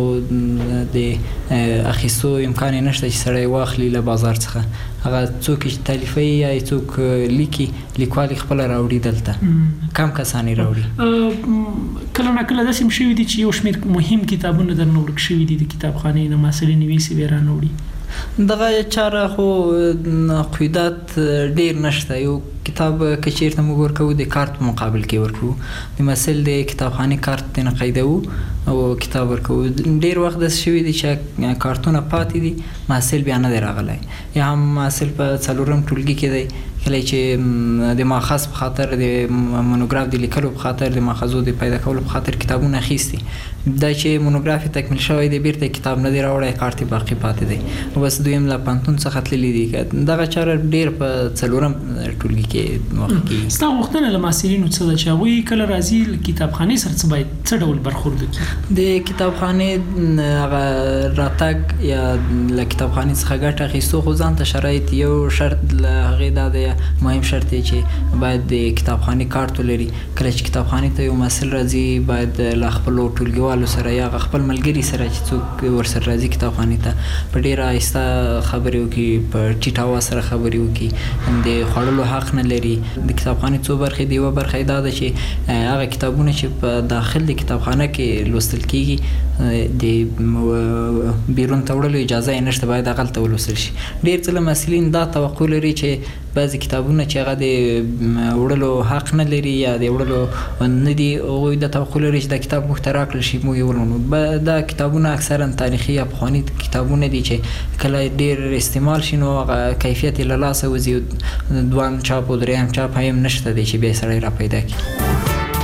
د اخیستو امکان نشته چې سړی واخلي له بازار څخه، هغه څوک چې تالیفي یا څوک لیکي لیکوال خپل راوړي دلته کم کسانی راوړي. کله نه کله داسې شوي دي چې یو شمېر مهم کتابونه در نورک شوي دي د کتابخانې نه محصلین ویسي به رانوړي. دغه چاره خو قیودات ډیر نشته، یو کتاب کچیرته موږ ورکو د کارت په مقابل کې ورکو د مسل د کتابخانې کارت نه قیدو او کتاب ورکو. ډیر وخت د شوی دي چې کارتونه پاتې دي محصل بیا نه راغلی یا هم محصل په څلورم ټولګي کې دی کله چې د ماخذ په خاطر د مونوګراف د لیکلو په خاطر د ماخذو د پیدا کولو په خاطر کتابونه اخیستي دا چې مونوګراف تکمیل شوی دی بیرته کتاب نه دی راوړی کارت باقی پاتې دی او بس دویم لا پانتون څخه تللی دی دغه چاره ډیر په څلورم ټولګي کې وخت کې ستا غوښتنه له محصلینو څه ده چې هغوی کله راځي کتابخانې سره څه باید څه ډول برخورد وکړي؟ د کتابخانې هغه راتګ یا له کتابخانې څخه ګټه اخیستو خو ځان ته شرایط یو شرط له هغې دا دی مهم شرط دی چې باید د کتابخانې کارت ولري. کله چې کتابخانې ته یو محصل راځي باید له خپلو ټولګیوالو سره یا خپل ملګري سره چې څوک ورسره راځي کتابخانې ته په ډېره آهسته خبرې وکړي، په ټیټ اواز سره خبرې وکړي. د خوړلو حق نه لري. د کتابخانې څو برخې دي، یوه برخه دا ده چې هغه کتابونه چې په داخل د کتابخانه کې لوستل کېږي د بیرون تورلو اجازه نشته، باید اقل تولوسل شي. ډیر ځله مسلین دا توقع لري چې بعضی کتابونه چې هغه د وړلو حق نه لري یا د وړلو نه دي، هغوی د توقع لري چې دا کتاب محترا کړل شي موږ یې ولولو. دا کتابونه اکثرا تاریخي یا پخواني کتابونه دي چې کله ډیر استعمال شي نو هغه کیفیت له لاسه وځي، دوام چاپ او دریم چاپ هم نشته دی چې بیا سړی را پیدا کړي.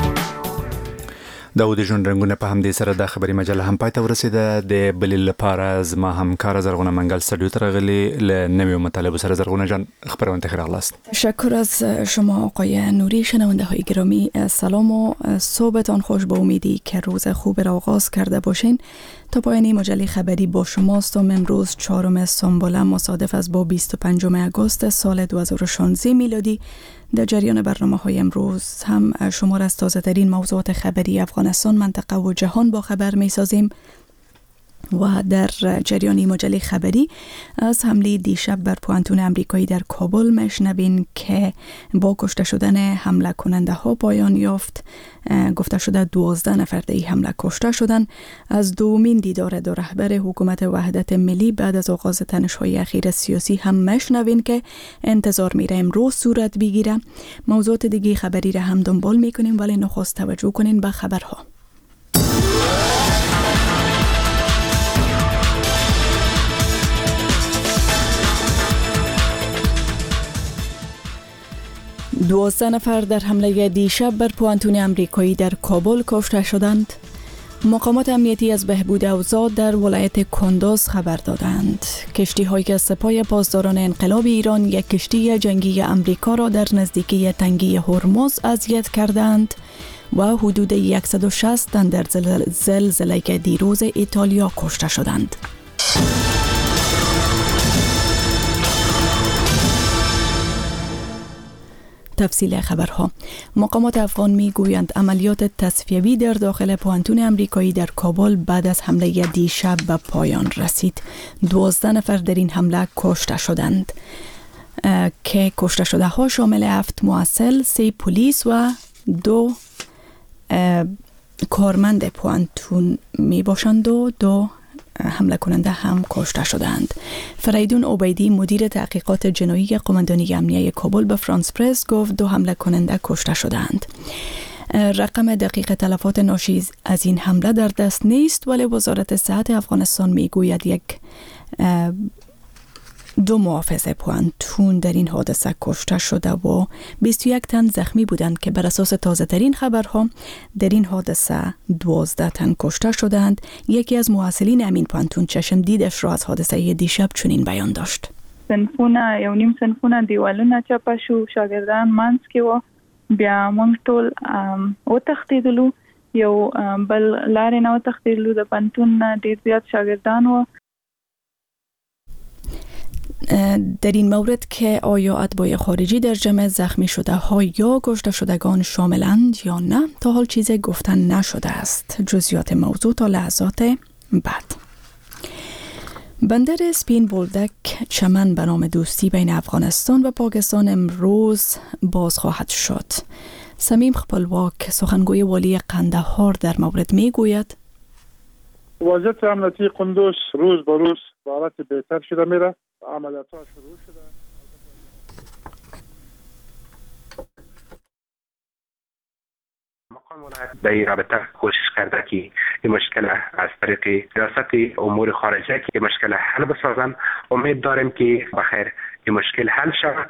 دا د ژوند رنگونه په همدې سره د خبري مجله هم پای ته ورسېده. د بل لپاره زما همکار زرغونه منګل استودیو ته راغلي ل نویو مطالب سره. زرغونه جان خبرونه ته خیرغلاست. تشکر از شما آقای نوری. شنونده های گرامی سلام و صبحتان خوش. با امیدی که روز خوب را آغاز کرده باشین. تا پایان مجله خبری با شماست. امروز 4 سنبله مصادف است با 25 آگوست سال 2016 میلادی. در جریان برنامه‌های امروز هم شما را از تازه‌ترین موضوعات خبری افغانستان، منطقه و جهان با خبر می‌سازیم و در جریان مجله خبری از حمله دیشب بر پوانتون امریکایی در کابل میشنوین که با کشته شدن حمله کننده ها پایان یافت. گفته شده 12 نفر در این حمله کشته شدند. از دومین دیدار دو رهبر حکومت وحدت ملی بعد از آغاز تنش‌های اخیر سیاسی هم میشنوین که انتظار میره امروز صورت بگیره. موضوعات دیگه خبری را هم دنبال میکنیم، ولی نخست توجه کنین به خبرها. دوازده نفر در حمله دیشب بر پوانتون امریکایی در کابل کشته شدند. مقامات امنیتی از بهبود اوضاع در ولایت کندوز خبر دادند. کشتی‌هایی که از سپاه پاسداران انقلاب ایران یک کشتی جنگی امریکا را در نزدیکی تنگه هرمز اذیت کردند و حدود 160 تن در زلزله دیروز ایتالیا کشته شدند. تفصیل خبرها. مقامات افغان میگویند عملیات تصفیوی در داخل پوانتون امریکایی در کابل بعد از حمله دیشب به پایان رسید. 12 نفر در این حمله کشته شدند که کشته شده ها شامل 7 معسل، 3 پلیس و 2 کارمند پوانتون می باشند و 2 حمله کننده هم کشته شدند. فریدون عبیدی مدیر تحقیقات جنایی قماندانی امنیه کابل به فرانس پرس گفت 2 حمله کننده کشته شدند. رقم دقیق تلفات ناشی از این حمله در دست نیست، ولی وزارت صحت افغانستان میگوید 2 محافظ پوانتون در این حادثه کشته شده و 21 تن زخمی بودند که بر اساس تازه ترین خبرها در این حادثه 12 تن کشته شدند. یکی از محصلین امین پوانتون چشم دیدش را از حادثه دیشب چنین بیان داشت. صنفونه یو نیم صنفونه دیوالونه چپه شو، شاګردان منځ کې و، بیا موږ ټول وتښتېدلو. یو بل لارې نه وتښتېدلو، د پوهنتون نه ډېر زیات شاګردان و. در این مورد که آیا اتباع خارجی در جمع زخمی شده ها یا کشته شدگان شاملند یا نه، تا حال چیزی گفتن نشده است. جزئیات موضوع تا لحظات بعد. بندر سپین بولدک چمن به نام دوستی بین افغانستان و پاکستان امروز باز خواهد شد. سمیم خپلواک سخنگوی والی قندهار در مورد می گوید وضعیت امنیتی قندوز روز به روز به حالت بهتر شده میره. عملیات ها شروع شده. مقام ولایت در این رابطه کوشش کرده که این مشکل از طریق ریاست امور خارجه که این مشکل حل بسازن. امید داریم که بخیر این مشکل حل شود.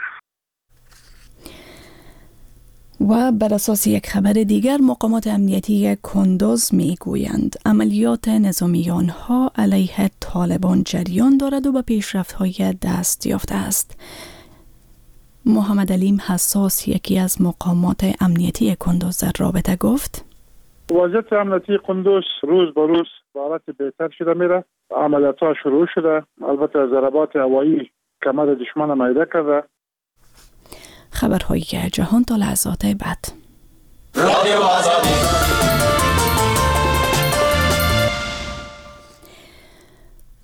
و بر اساس یک خبر دیگر مقامات امنیتی کندوز میگویند عملیات نظامیان ها علیه طالبان جریان دارد و به پیشرفت های دست یافته است. محمد علیم حساس یکی از مقامات امنیتی کندوز در رابطه گفت وضعیت امنیتی کندوز روز به روز به حالت بهتر شده میره. عملیات ها شروع شده. البته ضربات هوایی کمر دشمن میده کرده. خبرهای جهان تا لحظات بعد.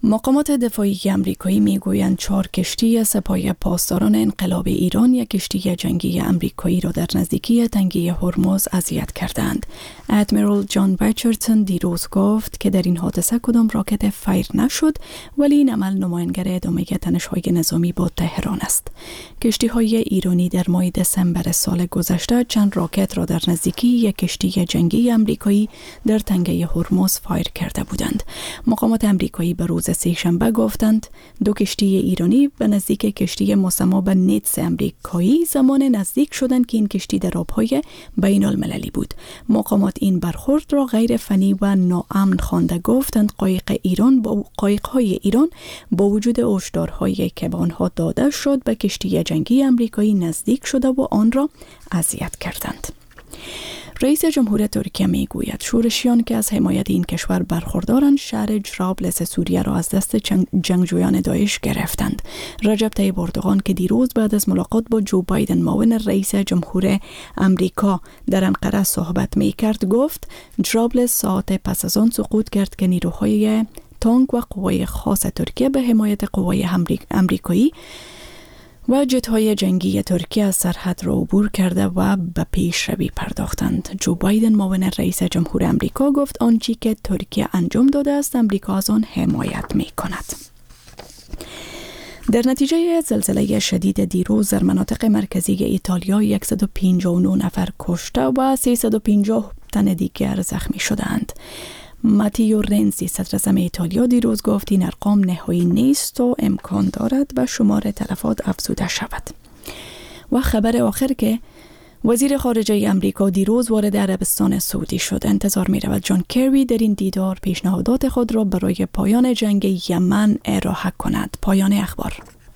مقامات دفاعی آمریکایی میگویند 4 کشتی سپاه پاسداران انقلاب ایران یک کشتی جنگی آمریکایی را در نزدیکی تنگه هرمز اذیت کردند. ادمیرال جان بچرتون دیروز گفت که در این حادثه کدام راکت فایر نشد، ولی این عمل نمایانگر ادامه تنش‌های نظامی با تهران است. کشتی‌های ایرانی در ماه دسامبر سال گذشته چند راکت را در نزدیکی یک کشتی جنگی آمریکایی در تنگه هرمز فایر کرده بودند. مقامات آمریکایی به روز سه‌شنبه گفتند 2 کشتی ایرانی به نزدیک کشتی مسمى به نیتس آمریکایی زمان نزدیک شدند که این کشتی در آب‌های بین‌المللی بود. مقامات این برخورد را غیر فنی و ناامن خوانده گفتند قایق‌های ایران با وجود هشدارهایی که به آنها داده شد به کشتی جنگی آمریکایی نزدیک شده و آن را اذیت کردند. رئیس جمهور ترکیه میگوید شورشیان که از حمایت این کشور برخوردارند شهر جرابلس سوریه را از دست جنگجویان داعش گرفتند. رجب طیب اردوغان که دیروز بعد از ملاقات با جو بایدن معاون رئیس جمهور امریکا در انقره صحبت میکرد گفت جرابلس ساعت پس از آن سقوط کرد که نیروهای تانک و قوای خاص ترکیه به حمایت قوای امریکایی و جت‌های جنگی ترکیه از سرحد را عبور کرده و به پیشروی پرداختند. جو بایدن معاون رئیس جمهور امریکا گفت آنچه که ترکیه انجام داده است امریکا از آن حمایت می‌کند. در نتیجه زلزله شدید دیروز در مناطق مرکزی ایتالیا 159 نفر کشته و 350 تن دیگر زخمی شدند. ماتیو رنزی صدراعظم ایتالیا دیروز گفت این ارقام نهایی نیست و امکان دارد به شمار تلفات افزوده شود. و خبر آخر که وزیر خارجه امریکا دیروز وارد عربستان سعودی شد. انتظار می رود جان کری در این دیدار پیشنهادات خود را برای پایان جنگ یمن ارائه کند. پایان اخبار.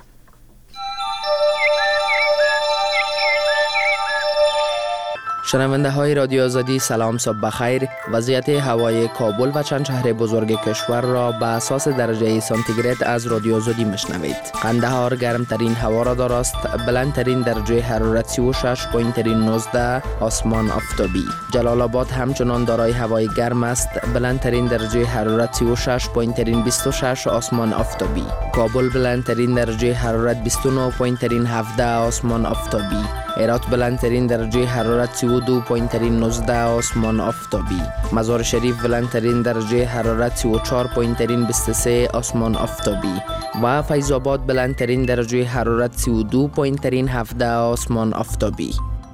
شنونده های رادیو آزادی سلام، صبح بخیر. وضعیت هوای کابل و چند شهر بزرگ کشور را به اساس درجه سانتیگراد از رادیو آزادی میشنوید. قندهار گرمترین هوا را دارست، بلندترین درجه حرارت 36 پایینترین 19 آسمان آفتابی. جلال آباد همچنان دارای هوای گرم است، بلندترین درجه حرارت 36 پایینترین 26 آسمان آفتابی. کابل بلندترین درجه حرارت 29 پایینترین 17 آسمان آفتابی. هرات بلندترین درجه حرارت 32 پایینترین 19 آسمان آفتابی. مزار شریف بلندترین درجه حرارت 34 پایینترین 23 آسمان آفتابی و فیض آباد بلندترین درجه حرارت 32 پایینترین 17 آسمان آفتابی.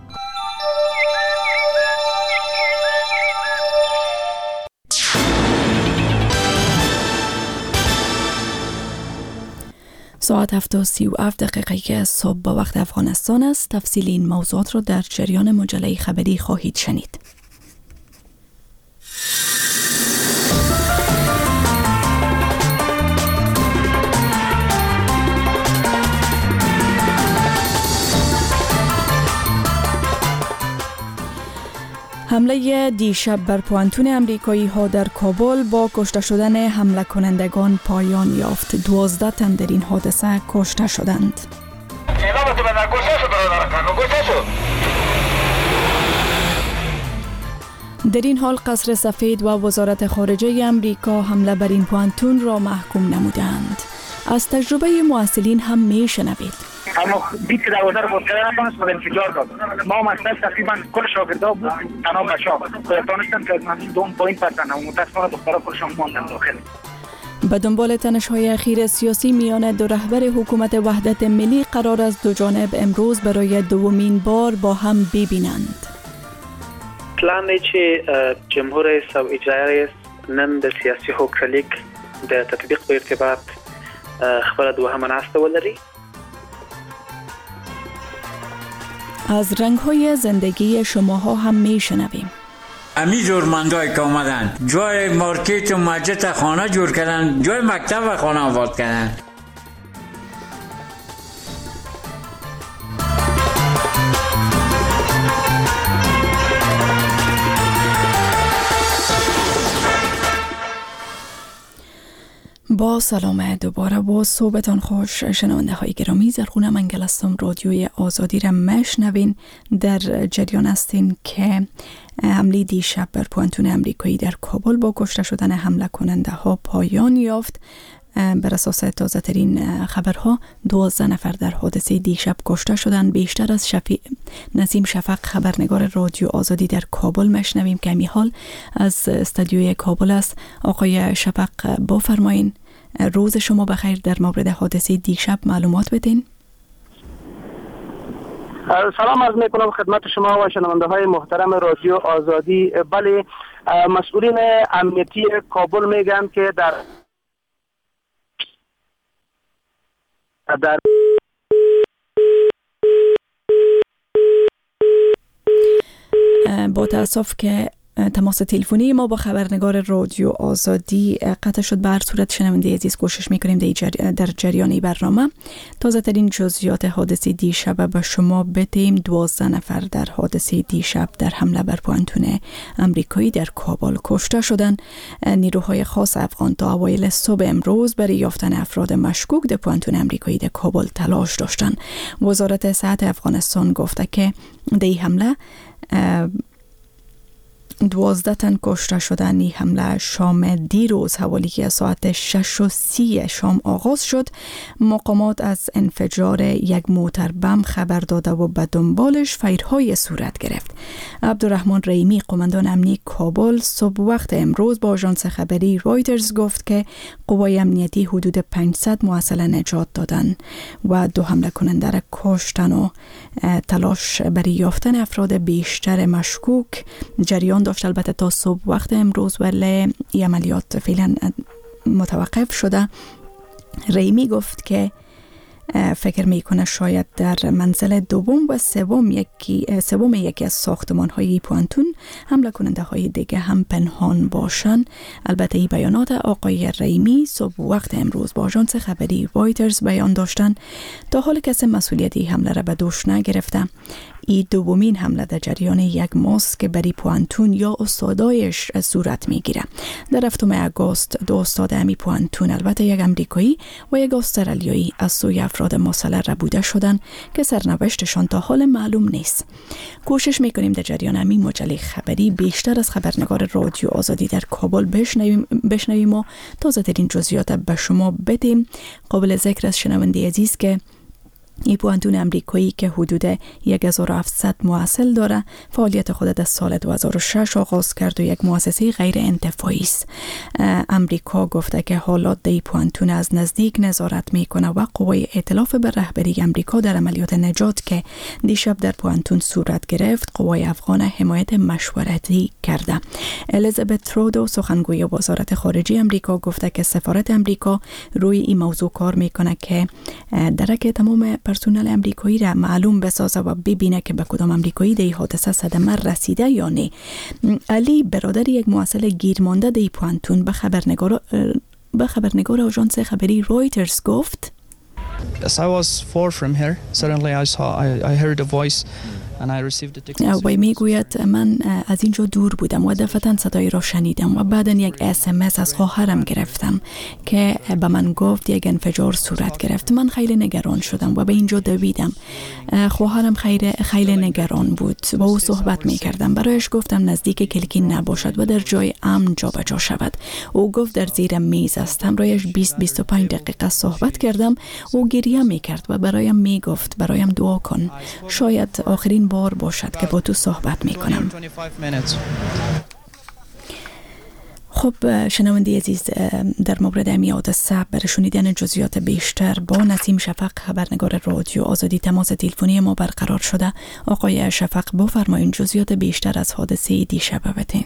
ساعت 7:37 صبح به وقت افغانستان است. تفصیل این موضوعات را در جریان مجله خبری خواهید شنید. حمله دیشب بر پوانتون امریکایی ها در کابل با کشته شدن حمله کنندگان پایان یافت. 12 تن در این حادثه کشته شدند. در این حال قصر سفید و وزارت خارجه امریکا حمله بر این پوانتون را محکوم نمودند. از تجربه محصلین هم می شنوید. اما بیت که دروازه رو باز کردن نتونست با انفجار داد. ما مستقل تقریبا کل شاگردا بود تنها بچه‌ها تونستن که از منزل دوم پایین پرتن و متاسفانه دخترها کلشون ماندن داخل. به دنبال تنش‌های اخیر سیاسی میان دو رهبر حکومت وحدت ملی قرار است دو جانب امروز برای دومین بار با هم ببینند. پلان دی چې جمهور رئیس او اجرایی رئیس نن د سیاسي هوکړلیک د تطبیق په ارتباط خبره دوهمه ناسته ولري. از رنگ‌های زندگی شماها هم میشنویم. امی جرمندایی که اومدن جای مارکت و مسجد خانه جور کردن، جای مکتب و خانه آباد کردن. با سلام دوباره با صحبتان خوش شنونده های گرامی. زرغونه منگل هستم. رادیوی آزادی را میشنوین. در جریان هستین که حمله دیشب بر پوانتون امریکایی در کابل با کشته شدن حمله کننده ها پایان یافت. بر اساس تازه ترین خبرها 12 نفر در حادثه دیشب کشته شدند. بیشتر از نسیم شفق خبرنگار رادیو آزادی در کابل مشنویم که همین حال از استودیوی کابل است. آقای شفق بفرمایین، روز شما بخیر. در مورد حادثه دیشب معلومات بدین. سلام عرض میکنم خدمت شما و شنونده های محترم رادیو آزادی. بله، مسئولین امنیتی کابل میگن که در با تأسف که تماس تلفنی ما با خبرنگار رادیو آزادی قطع شد. به هر صورت شنونده عزیز کوشش میکنیم در جریان برنامه تازه ترین جزئیات حادثه دیشب به شما بدیم. 12 نفر در حادثه دیشب در حمله بر پوانتون امریکایی در کابل کشته شدند. نیروهای خاص افغان تا اوایل صبح امروز برای یافتن افراد مشکوک در پوانتون امریکایی در کابل تلاش داشتند. وزارت صحت افغانستان گفته که در این حمله 12 تن کشته شدند. این حمله شام دیروز حوالی ساعت 6:30 شام آغاز شد. مقامات از انفجار یک موتر بم خبر داده و به دنبالش فایرهای صورت گرفت. عبدالرحمن رحیمی قماندان امنی کابل صبح وقت امروز با آژانس خبری رایترز گفت که قوای امنیتی حدود 500 محصل نجات دادن و 2 حمله کننده را کشتن و تلاش برای یافتن افراد بیشتر مشکوک جریان داشت. البته تا صبح وقت امروز ولی عملیات فعلا متوقف شده. رحیمی گفت که فکر میکنه شاید در منزل دوم و سوم یکی از ساختمان های پوانتون حمله کننده های دیگه هم پنهان باشن. البته این بیانات آقای رحیمی صبح وقت امروز با آژانس خبری رایترز بیان داشتن. تا حال کسی مسئولیت این حمله را به دوش نگرفته. این دومین حمله در جریان یک ماسک که بری پوانتون یا استادایش صورت میگیره. در 7 آگوست 2 استاد امی پوانتون، البته یک امریکایی و یک استرالیایی، از سوی افراد مسلح ربوده شدن که سرنوشتشان تا حال معلوم نیست. کوشش میکنیم در جریان امی مجله خبری بیشتر از خبرنگار رادیو آزادی در کابل بشنویم و تازه ترین جزئیات به شما بدیم. قابل ذکر از شنونده عزیز که این پوانتون امریکایی که حدود 1700 محصل داره فعالیت خود در سال 2006 آغاز کرد و یک مؤسسه غیر انتفاعی است. امریکا گفته که حالات در پوانتون از نزدیک نظارت میکنه و قوای ائتلاف به رهبری امریکا در عملیات نجات که دیشب در پوانتون صورت گرفت قوای افغان حمایت مشورتی کرده. الیزابت ترودو سخنگوی وزارت خارجه امریکا گفته که سفارت امریکا روی این موضوع کار میکنه که درک تمام پرسنل امریکایی را معلوم بسازه و ببینه که به کدام امریکایی در این حادثه صدمه رسیده یا نه. علی برادر یک محصل گیرمانده در پوانتون به خبرنگار آژانس خبری رایترز گفت As I was far from here, suddenly I heard a voice and I received a text. وی میگوید من از اینجا دور بودم و دفعتاً صدای را شنیدم و بعداً یک SMS از خواهرم گرفتم که به من گفت یک انفجار صورت گرفت. من خیلی نگران شدم و به اینجا دویدم. خواهرم خیلی نگران بود. با او صحبت میکردم. برایش گفتم نزدیک کلکین نباشد و در جای امن جابجا شود. او گفت در زیر میز است. همراهش 20-25 دقیقه صحبت کردم. او گریه میکرد و برایم میگفت برایم دعا کن. شاید آخرین بار باشد که با تو صحبت میکنم. خب شنونده عزیز، در مورد این حادثه برای شنیدن جزئیات بیشتر با نسیم شفق خبرنگار رادیو آزادی تماس تلفنی ما برقرار شده. آقای شفق بفرمایید جزئیات بیشتر از حادثه دیشب بدین.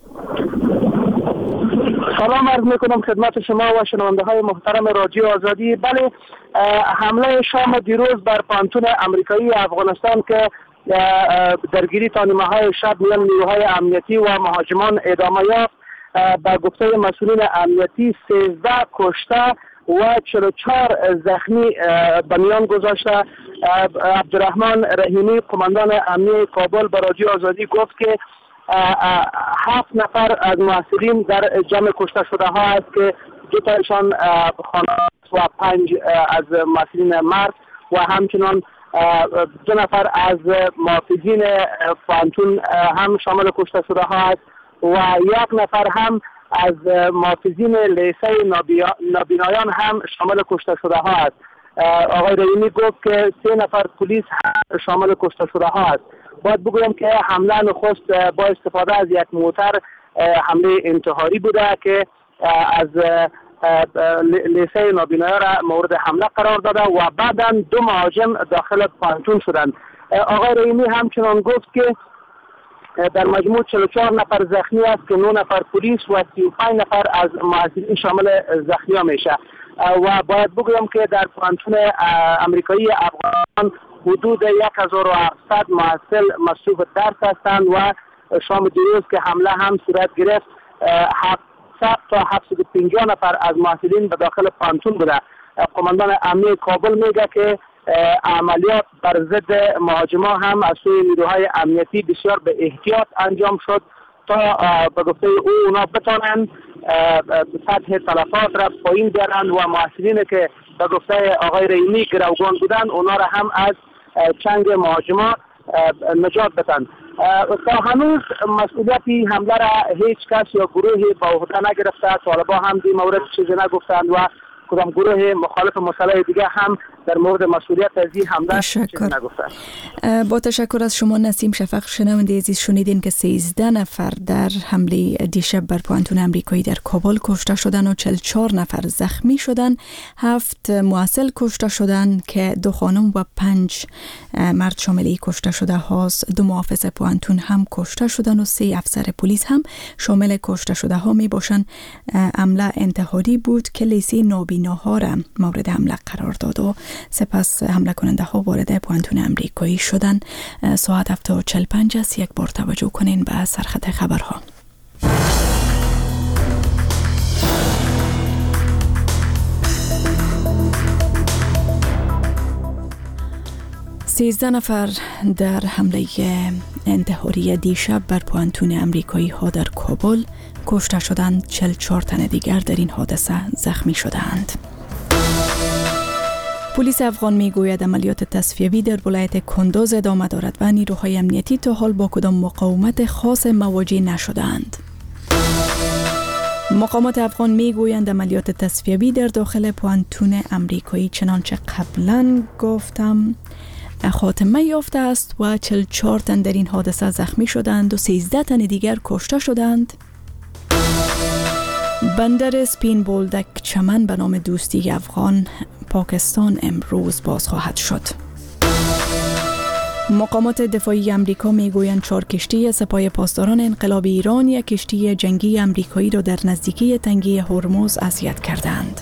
سلام عرض میکنم خدمت شما و شنونده های محترم رادیو آزادی. بله، حمله شام دیروز بر پوانتون امریکایی افغانستان که درگیری تا نیمه های شب میان نیروهای امنیتی و مهاجمان ادامه یافت، با گفته مسئولین امنیتی 13 کشته و 44 زخمی به میان گذاشته. عبدالرحمن رحیمی قماندان امنی کابل به رادیو آزادی گفت که 7 نفر از محصلین در جمع کشته شده ها است که 2 تایشان خانواده و 5 از محصلین مرد و همچنان 2 نفر از محافظین پوانتون هم شامل کشته شده ها است و 1 نفر هم از محافظین لیسه نابینایان هم شامل کشته شده ها است. آقای رحیمی گفت که 3 نفر پلیس هم شامل کشته شده ها است. باید بگویم که حمله نخست با استفاده از یک موتر حمله انتحاری بوده که از لیسه نابینایان را مورد حمله قرار داده و بعدا 2 مهاجم داخل پانتون شدند. آقای رحیمی همچنان گفت که در مجموع 44 نفر زخمی است که 9 نفر پلیس و 35 نفر از محصلین شامل زخمی ها میشه. و باید بگویم که در پانتون امریکایی افغانستان حدود 1700 محصل مصروف درس هستند و شام دیروز که حمله هم صورت گرفت 700 تا 750 نفر از محصلین به داخل پانتون بوده. قماندان امنیه کابل میگه که عملیات بر ضد مهاجما هم از سوی نیروهای امنیتی بسیار به احتیاط انجام شد تا به گفته اونا بتانند سطح تلفات را پایین بیارند و محصلین که به گفته آقای رحیمی گروگان بودند اونا را هم از چنگ مهاجما نجات بدن. تا هنوز مسئولیتی حمله را هیچ کس یا گروهی به عهده نگرفته. طالبان هم در مورد چیزی نگفتند و کدام گروه مخالف مسئله دیگه هم در مورد مسئولیت از این حمله چیزی نگفتند. با تشکر از شما نسیم شفق. شنونده عزیز شنیدین که 13 نفر در حمله دیشب بر پانتون امریکایی در کابل کشته شدند و 44 نفر زخمی شدند. 7 محصل کشته شدند که 2 خانم و 5 مرد شامل کشته شده هاست. 2 محافظ پانتون هم کشته شدند و 3 افسر پلیس هم شامل کشته شده ها می باشند. حمله انتحاری بود که لیسه نابیناها را مورد حمله قرار داد و سپس حمله کننده ها وارد پانتون امریکایی شدند. ساعت 7:45 است. یک بار توجه کنین به سرخط خبرها. 13 نفر در حمله انتحاری دیشب بر پانتون امریکایی ها در کابل کشته شدند. 44 تن دیگر در این حادثه زخمی شدند. پلیس افغان میگوید عملیات تصفیوی در ولایت کندوز ادامه دارد و نیروهای امنیتی تا حال با کدام مقاومت خاص مواجه نشدند. مقامات افغان میگویند عملیات تصفیوی در داخل پانتون امریکایی چنانچه قبلا گفتم خاتمه یافته است و 44 تن در این حادثه زخمی شدند و 13 تن دیگر کشته شدند. بندر سپین بولدک چمن به نام دوستی افغان پاکستان امروز باز خواهد شد. مقامات دفاعی امریکا میگویند 4 کشتی سپاه پاسداران انقلاب ایران یک کشتی جنگی امریکایی را در نزدیکی تنگه هرمز اذیت کردند.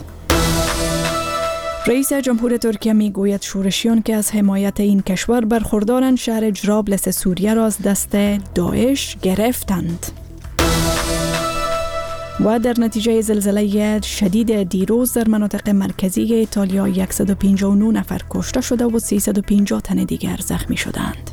رئیس جمهور ترکیه میگوید شورشیان که از حمایت این کشور برخوردارند شهر جرابلس سوریه را از دست داعش گرفتند. و در نتیجه زلزله شدید دیروز در مناطق مرکزی ایتالیا 159 نفر کشته شده و 350 تن دیگر زخمی شدند.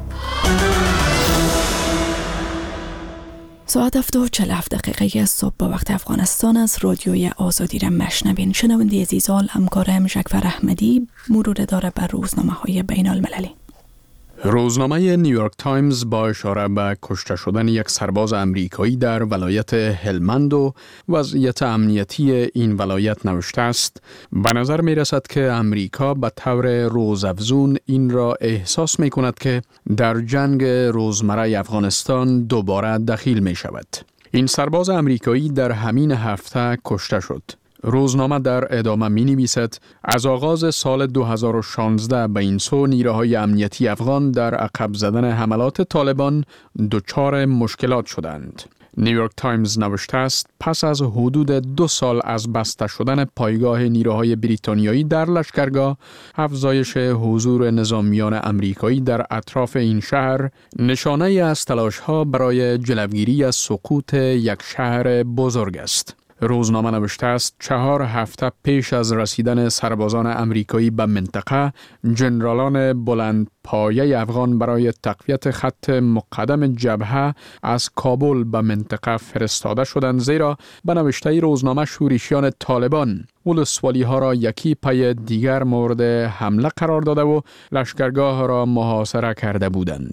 ساعت 7:47 صبح به وقت افغانستان از رادیوی آزادی را مشنوین. شنونده عزیزان، همکارم ژکفر احمدی مرور داره بر روزنامه‌های بین المللی. روزنامه نیویورک تایمز با اشاره به کشته شدن یک سرباز امریکایی در ولایت هلمند و وضعیت امنیتی این ولایت نوشته است: به نظر می رسد که امریکا به طور روزافزون این را احساس می کند که در جنگ روزمره افغانستان دوباره دخیل می شود. این سرباز امریکایی در همین هفته کشته شد. روزنامه در ادامه می نویسد از آغاز سال 2016 به این سو نیروهای امنیتی افغان در عقب زدن حملات طالبان دچار مشکلات شدند. نیویورک تایمز نوشته است پس از حدود 2 سال از بسته شدن پایگاه نیروهای بریتانیایی در لشکرگاه، افزایش حضور نظامیان امریکایی در اطراف این شهر نشانه از تلاش‌ها برای جلوگیری از سقوط یک شهر بزرگ است. روزنامه نوشته است 4 هفته پیش از رسیدن سربازان امریکایی به منطقه، ژنرالان بلند پایه افغان برای تقویت خط مقدم جبهه از کابل به منطقه فرستاده شدند، زیرا به نوشته روزنامه شورشیان طالبان ولسوالی ها را یکی پای دیگر مورد حمله قرار داده و لشکرگاه را محاصره کرده بودند.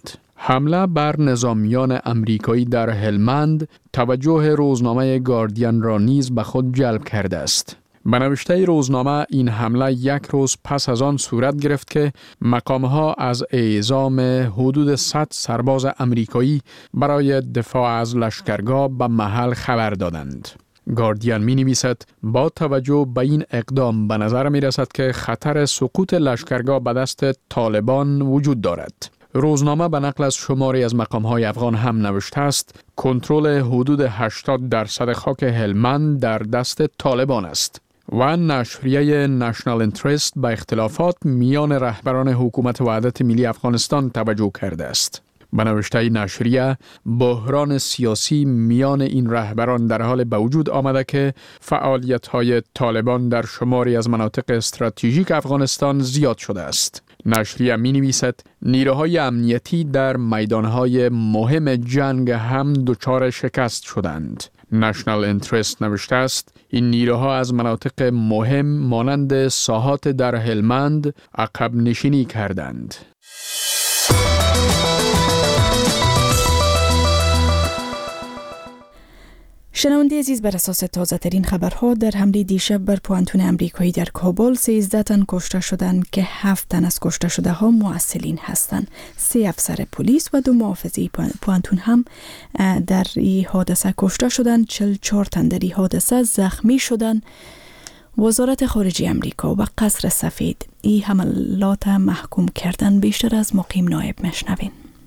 حمله بر نظامیان امریکایی در هلمند توجه روزنامه گاردین را نیز به خود جلب کرده است. به نوشته روزنامه این حمله یک روز پس از آن صورت گرفت که مقامها از اعزام حدود 100 سرباز امریکایی برای دفاع از لشکرگاه به محل خبر دادند. گاردین می نویسد با توجه به این اقدام به نظر می رسد که خطر سقوط لشکرگاه به دست طالبان وجود دارد. روزنامه به نقل از شماری از مقام‌های افغان هم نوشته است کنترل حدود 80% خاک هلمند در دست طالبان است و نشریه نشنال اینترست به اختلافات میان رهبران حکومت وحدت ملی افغانستان توجه کرده است. به نوشته نشریه بحران سیاسی میان این رهبران در حال به وجود آمده که فعالیت‌های طالبان در شماری از مناطق استراتژیک افغانستان زیاد شده است. نشریه می نویسد نیروهای امنیتی در میدانهای مهم جنگ هم دچار شکست شدند. نشنال اینترست نوشته است این نیروها از مناطق مهم مانند ساحات در هلمند عقب نشینی کردند. شنونده عزیز، بر اساس تازه ترین خبرها در حمله دیشب بر پوانتون امریکایی در کابل 13 تن کشته شدند که 7 تن از کشته شده ها معسلین هستند. 3 افسر پلیس و 2 محافظی پوانتون هم در این حادثه کشته شدند. 44 تن در این حادثه زخمی شدند. وزارت خارجه امریکا و قصر سفید این حملات محکوم کردن. بیشتر از مقیم نایب مشنوین.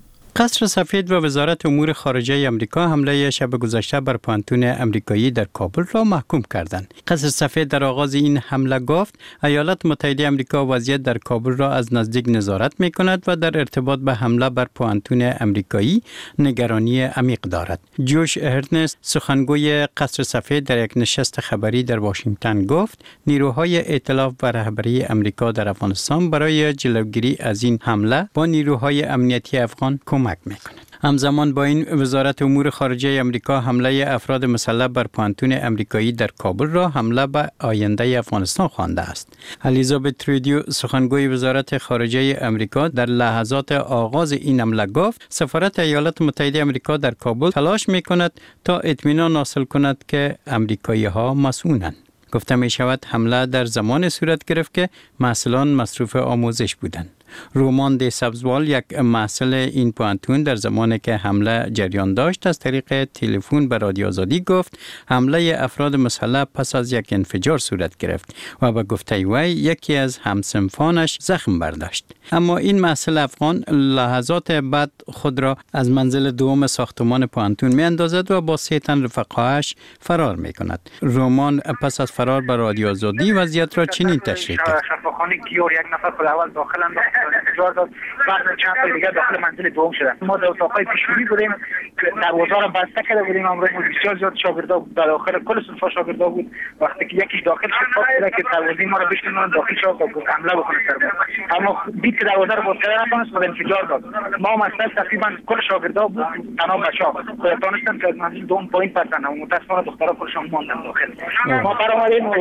قصر سفید و وزارت امور خارجه آمریکا حمله شب گذشته بر پوانتون امریکایی در کابل را محکوم کردند. قصر سفید در آغاز این حمله گفت ایالات متحده آمریکا وضعیت در کابل را از نزدیک نظارت می‌کند و در ارتباط به حمله بر پوانتون امریکایی نگرانی عمیق دارد. جوش هرتنس سخنگوی قصر سفید در یک نشست خبری در واشنگتن گفت نیروهای ائتلاف و رهبری آمریکا در افغانستان برای جلوگیری از این حمله با نیروهای امنیتی افغان کمک می‌کند. همزمان با این وزارت امور خارجه آمریکا حمله افراد مسلح بر پوانتون امریکایی در کابل را حمله به آینده افغانستان خوانده است. الیزابت ترودیو سخنگوی وزارت خارجه آمریکا در لحظات آغاز این حمله گفت سفارت ایالات متحده آمریکا در کابل تلاش می‌کند تا اطمینان حاصل کند که امریکایی‌ها مسئولند. گفته می شود حمله در زمان صورت گرفت که محصلان مصروف آموزش بودند. رومان دی سبزوال یک محصل این پوانتون در زمانی که حمله جریان داشت از طریق تلفن به رادیو آزادی گفت حمله افراد مسلح پس از یک انفجار صورت گرفت و به گفته وی یکی از همصنفانش زخم برداشت. اما این محصل افغان لحظات بعد خود را از منزل دوم ساختمان پوانتون می اندازد و با 3 تن رفقایش فرار می کند. رومان پس از فرار به رادیو آزادی وضعیت را چنین تشریح کرد. یک نفر خود اول داخل انتظار داد، بعد چند تا دیگه داخل منزل دوم شدن. ما در اتاقای پیشوری بودیم که دروازه را بسته کرده بودیم. امروز بسیار زیاد شاگردا در داخل کل صف شاگردا بود. وقتی که یکیش داخل شد بود که دروازه ما را بشکنن داخل شد و حمله بکنه سر ما. اما دید که دروازه را باز کردن نتونست و انفجار داد. ما مثلا تقریبا کل شاگردا بود تنها بچه‌ها خود دانستن که از منزل دوم پایین پرتن و متأسفانه دخترها کلشون ماندن داخل. ما برآمدیم و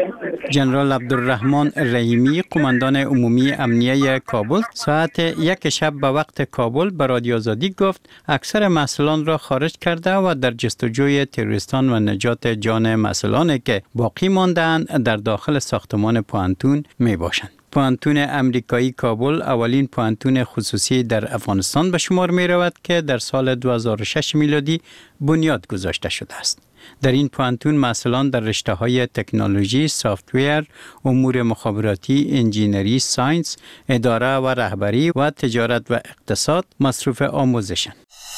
جنرال عبدالرحمن رحیمی قماندان عمومی امنیه کابل ساعت 1 شب به وقت کابل به رادیو آزادی گفت اکثر مسئولان را خارج کرده و در جستجوی تروریستان و نجات جان مسئولانی که باقی مانده‌اند در داخل ساختمان پوانتون می باشند. پوانتون امریکایی کابل اولین پوانتون خصوصی در افغانستان به شمار می رود که در سال 2006 میلادی بنیاد گذاشته شده است. در این پوانتون مسئولان در رشته‌های تکنولوژی، سافت‌ویر، امور مخابراتی، انجینری، ساینس، اداره و رهبری و تجارت و اقتصاد مصروف آموزشند.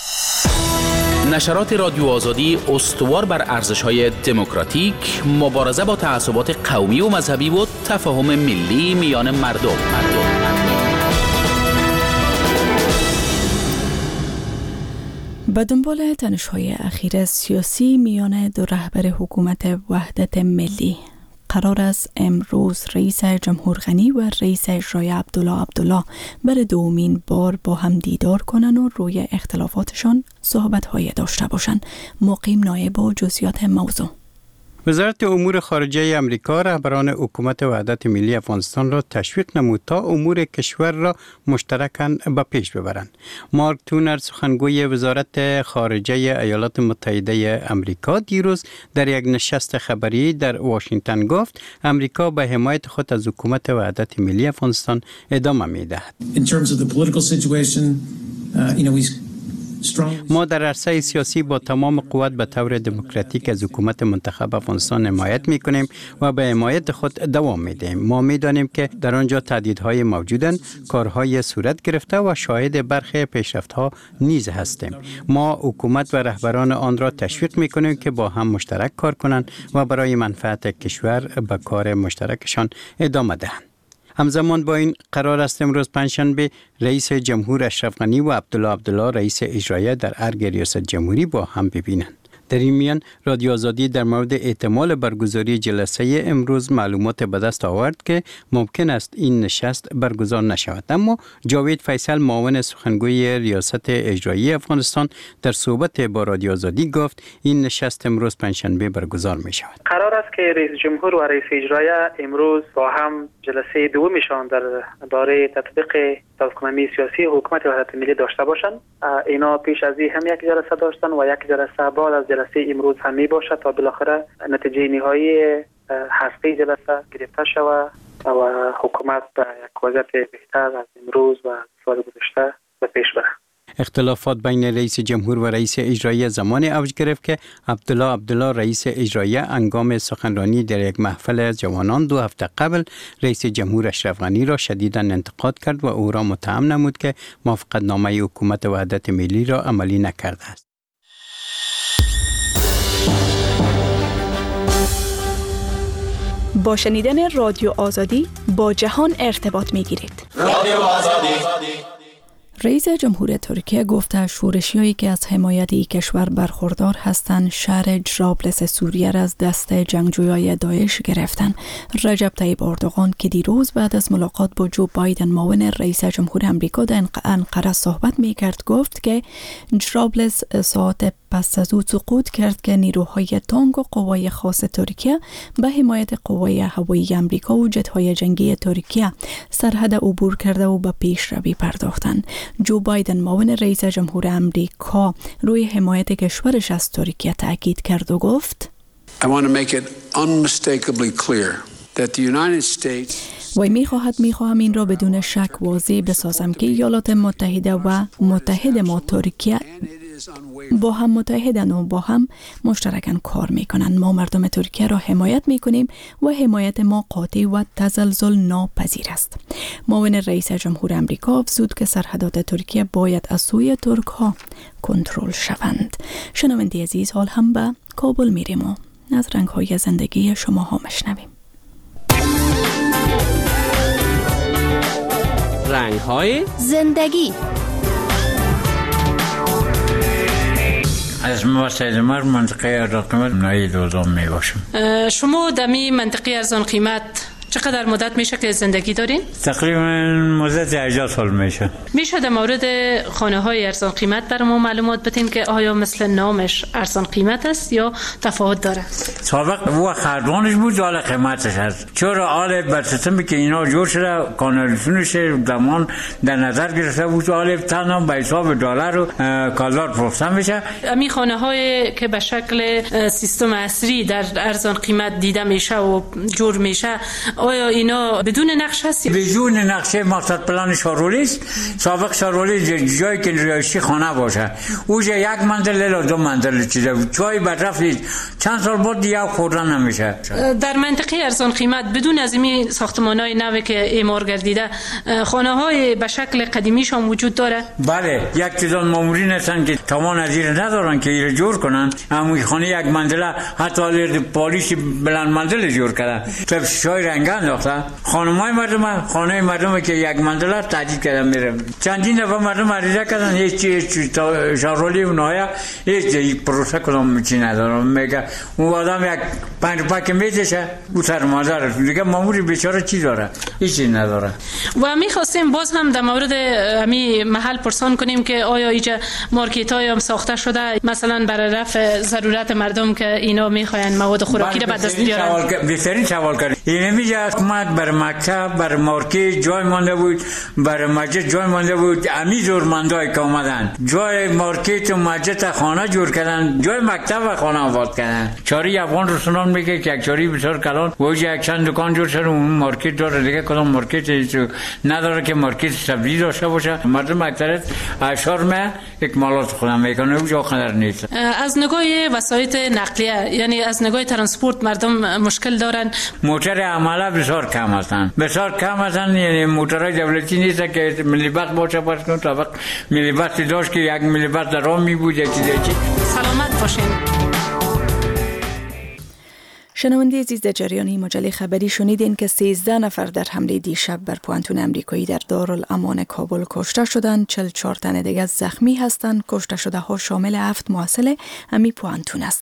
نشرات رادیو آزادی استوار بر ارزش‌های دموکراتیک، مبارزه با تعصبات قومی و مذهبی و تفاهم ملی میان مردم. به دنبال تنش‌های اخیر سیاسی میان دو رهبر حکومت وحدت ملی قرار است امروز رئیس جمهور غنی و رئیس اجرایی عبدالله برای دومین بار با هم دیدار کنند و روی اختلافاتشان صحبت‌های داشته باشند. مقیم نایب با جزئیات موضوع. وزارت امور خارجه امریکا رهبران حکومت وحدت ملی افغانستان را تشویق نمود تا امور کشور را مشترکاً به پیش ببرند. مارک تونر سخنگوی وزارت خارجه ایالات متحده امریکا دیروز در یک نشست خبری در واشنگتن گفت امریکا به حمایت خود از حکومت وحدت ملی افغانستان ادامه می‌دهد. ما در عرصه سیاسی با تمام قوت به طور دموکراتیک از حکومت منتخب افغانستان حمایت میکنیم و به حمایت خود دوام میدهیم. ما میدانیم که در آنجا تهدیدهای موجودند، کارهای صورت گرفته و شاهد برخی پیشرفت‌ها نیز هستیم. ما حکومت و رهبران آن را تشویق میکنیم که با هم مشترک کار کنند و برای منفعت کشور به کار مشترکشان ادامه دهند. همزمان با این قرار است امروز پنجشنبه رئیس جمهور اشرف غنی و عبدالله رئیس اجرایی در ارگ ریاست جمهوری با هم ببینند. در این میان رادیو آزادی در مورد احتمال برگزاری جلسه امروز معلومات به دست آورد که ممکن است این نشست برگزار نشود، اما جاوید فیصل معاون سخنگوی ریاست اجرایی افغانستان در صحبت با رادیو آزادی گفت این نشست امروز پنجشنبه برگزار می شود. قرار است که رئیس جمهور و رئیس اجرایی امروز با هم جلسه دومشان در باره تطبیق سازماندهی سیاسی حکومت وحدت ملی داشته باشند. اینا پیش از این هم یک جلسه داشتن و یک جلسه بعد از جلسه امروز هم می باشد تا بالاخره نتیجه نهایی هسته جلسه گرفته شود و حکومت به یک وضعیت بهتر از امروز و سال گذشته به پیش بره. اختلافات بین رئیس جمهور و رئیس اجرایی زمان اوج گرفت که عبدالله رئیس اجرایی هنگام سخنرانی در یک محفل جوانان 2 هفته قبل رئیس جمهور اشرف غنی را شدیداً انتقاد کرد و او را متهم نمود که موافقتنامه حکومت وحدت ملی را عملی نکرده است. با شنیدن رادیو آزادی با جهان ارتباط می‌گیرید. رادیو آزادی. رئیس جمهور ترکیه گفته شورشیایی که از حمایت این کشور برخوردار هستند شهر جرابلس سوریه را از دست جنگجویان داعش گرفتند. رجب طیب اردوغان که دیروز بعد از ملاقات با جو بایدن معاون رئیس جمهور امریکا در انقره صحبت می‌کرد گفت که جرابلس ساعت پس از او سقوط کرد که نیروهای تانک و قوای خاص ترکیه به حمایت قوای هوایی امریکا و جت‌های جنگی ترکیه سرحد عبور کرده و به پیشروی پرداختند. جو بایدن معاون رئیس جمهور امریکا روی حمایت کشورش از ترکیه تاکید کرد و گفت I want to make it unmistakably clear that the United States میخواهم این را بدون شک واضح بسازم که ایالات متحده و متحد ما ترکیه با هم متحدن و با هم مشترکاً کار میکنند. ما مردم ترکیه را حمایت میکنیم و حمایت ما قاطع و تزلزل ناپذیر است. معاون رئیس جمهور امریکا افزود که سرحدات ترکیه باید از سوی ترک ها کنترل شوند. شنونده عزیز، حال هم به کابل میریم و از رنگ های زندگی شما ها مشنویم. رنگ های زندگی. از وسایل منطقه ارزان قیمت نایی دوزم می باشم. شما دمی منطقه ارزان قیمت چقدر مدت میشه که زندگی دارین؟ تقریبا مدت 18 سال میشه. میشه در مورد خانه های ارزان قیمت برای ما معلومات بدین که آیا مثل نامش ارزان قیمت است یا تفاوت داره؟ سابق او خردوانش بود حالا قیمتش هست. چرا حالا بر سیستمی که اینا جور شده کانالیزاسیونش زمان در نظر گرفته بود حالا تنها به حساب دلار و کالر فروخته میشه. امی خانه های که به شکل سیستم عصری در ارزان قیمت دیده میشه و جور میشه آیا اینا بدون نقش هست؟ بدون نقشه مقصد پلان شارولی است. سابق شارولی جایی که رایشی خانه باشه اوجا یک منزل یا 2 منزل چیزه جایی بررفت چند سال بعد دیگه خوردن نمیشه. در منطقه ارزان قیمت بدون از این ساختمان‌های نوی که اعمار گردیده خانه‌های به شکل قدیمیشان وجود داره؟ بله، یک تعداد مامورین هستن که توان از این ندارن که ایره جور کنن. همون خانه یک منزله حتی پالیش بلند منزل جور کردن. شای رنگ تانکه انداختن. خانمای مردم، خانه مردم که یک منزله تهدید کردن میره. چندین دفعه مردم عریضه کردن هیچ شهرولی اونها هیچ پروسه کدام چی نداره. میگه اون آدم یک 5 روپیه که میدشه او سر مادر دیگه ماموری بیچاره چی داره؟ هیچی نداره. و میخواستیم باز هم در مورد امی محل پرسان کنیم که آیا اینجا مارکت های هم ساخته شده مثلا برای رفع ضرورت مردم که اینا میخواین مواد خوراکی را به دست بیارن؟ بهترین سوال کردید. این میگه حکومت برای مکتب، برای مارکت جای مانده بود، برای مسجد جای مانده بود. امی زورمندای که اومدن جای مارکت و مسجد خانه جور کردن، جای مکتب و خانه آباد کردن. چاری افغان رسولان میگه که یک چاری بسیار کلان وجه یک چند دکان جور شده، اون مارکت داره دیگه کدام مارکت نداره که مارکت سبزی داشته باشه. مردم اکثریت اشار ما اکمالات خودم میکنه و جا خندر نیست. از نگاه وسایل نقلیه یعنی از نگاه ترانسپورت مردم مشکل دارن. موتر عمله بسیار کم هستن، بسیار کم هستن. یعنی موترهای دولتی نیست که ملی بس باشه پس کن تا وقت ملی بس داشت که یک ملی بس در راه می بود یکی دیگه. سلامت باشین. شنونده عزیز، در جریان مجله خبری شنیدین که 13 نفر در حمله دیشب بر پوانتون امریکایی در دارالامان کابل کشته شدند، 44 تن دیگر زخمی هستند. کشته شده ها شامل 7 محصل امی پوانتون است.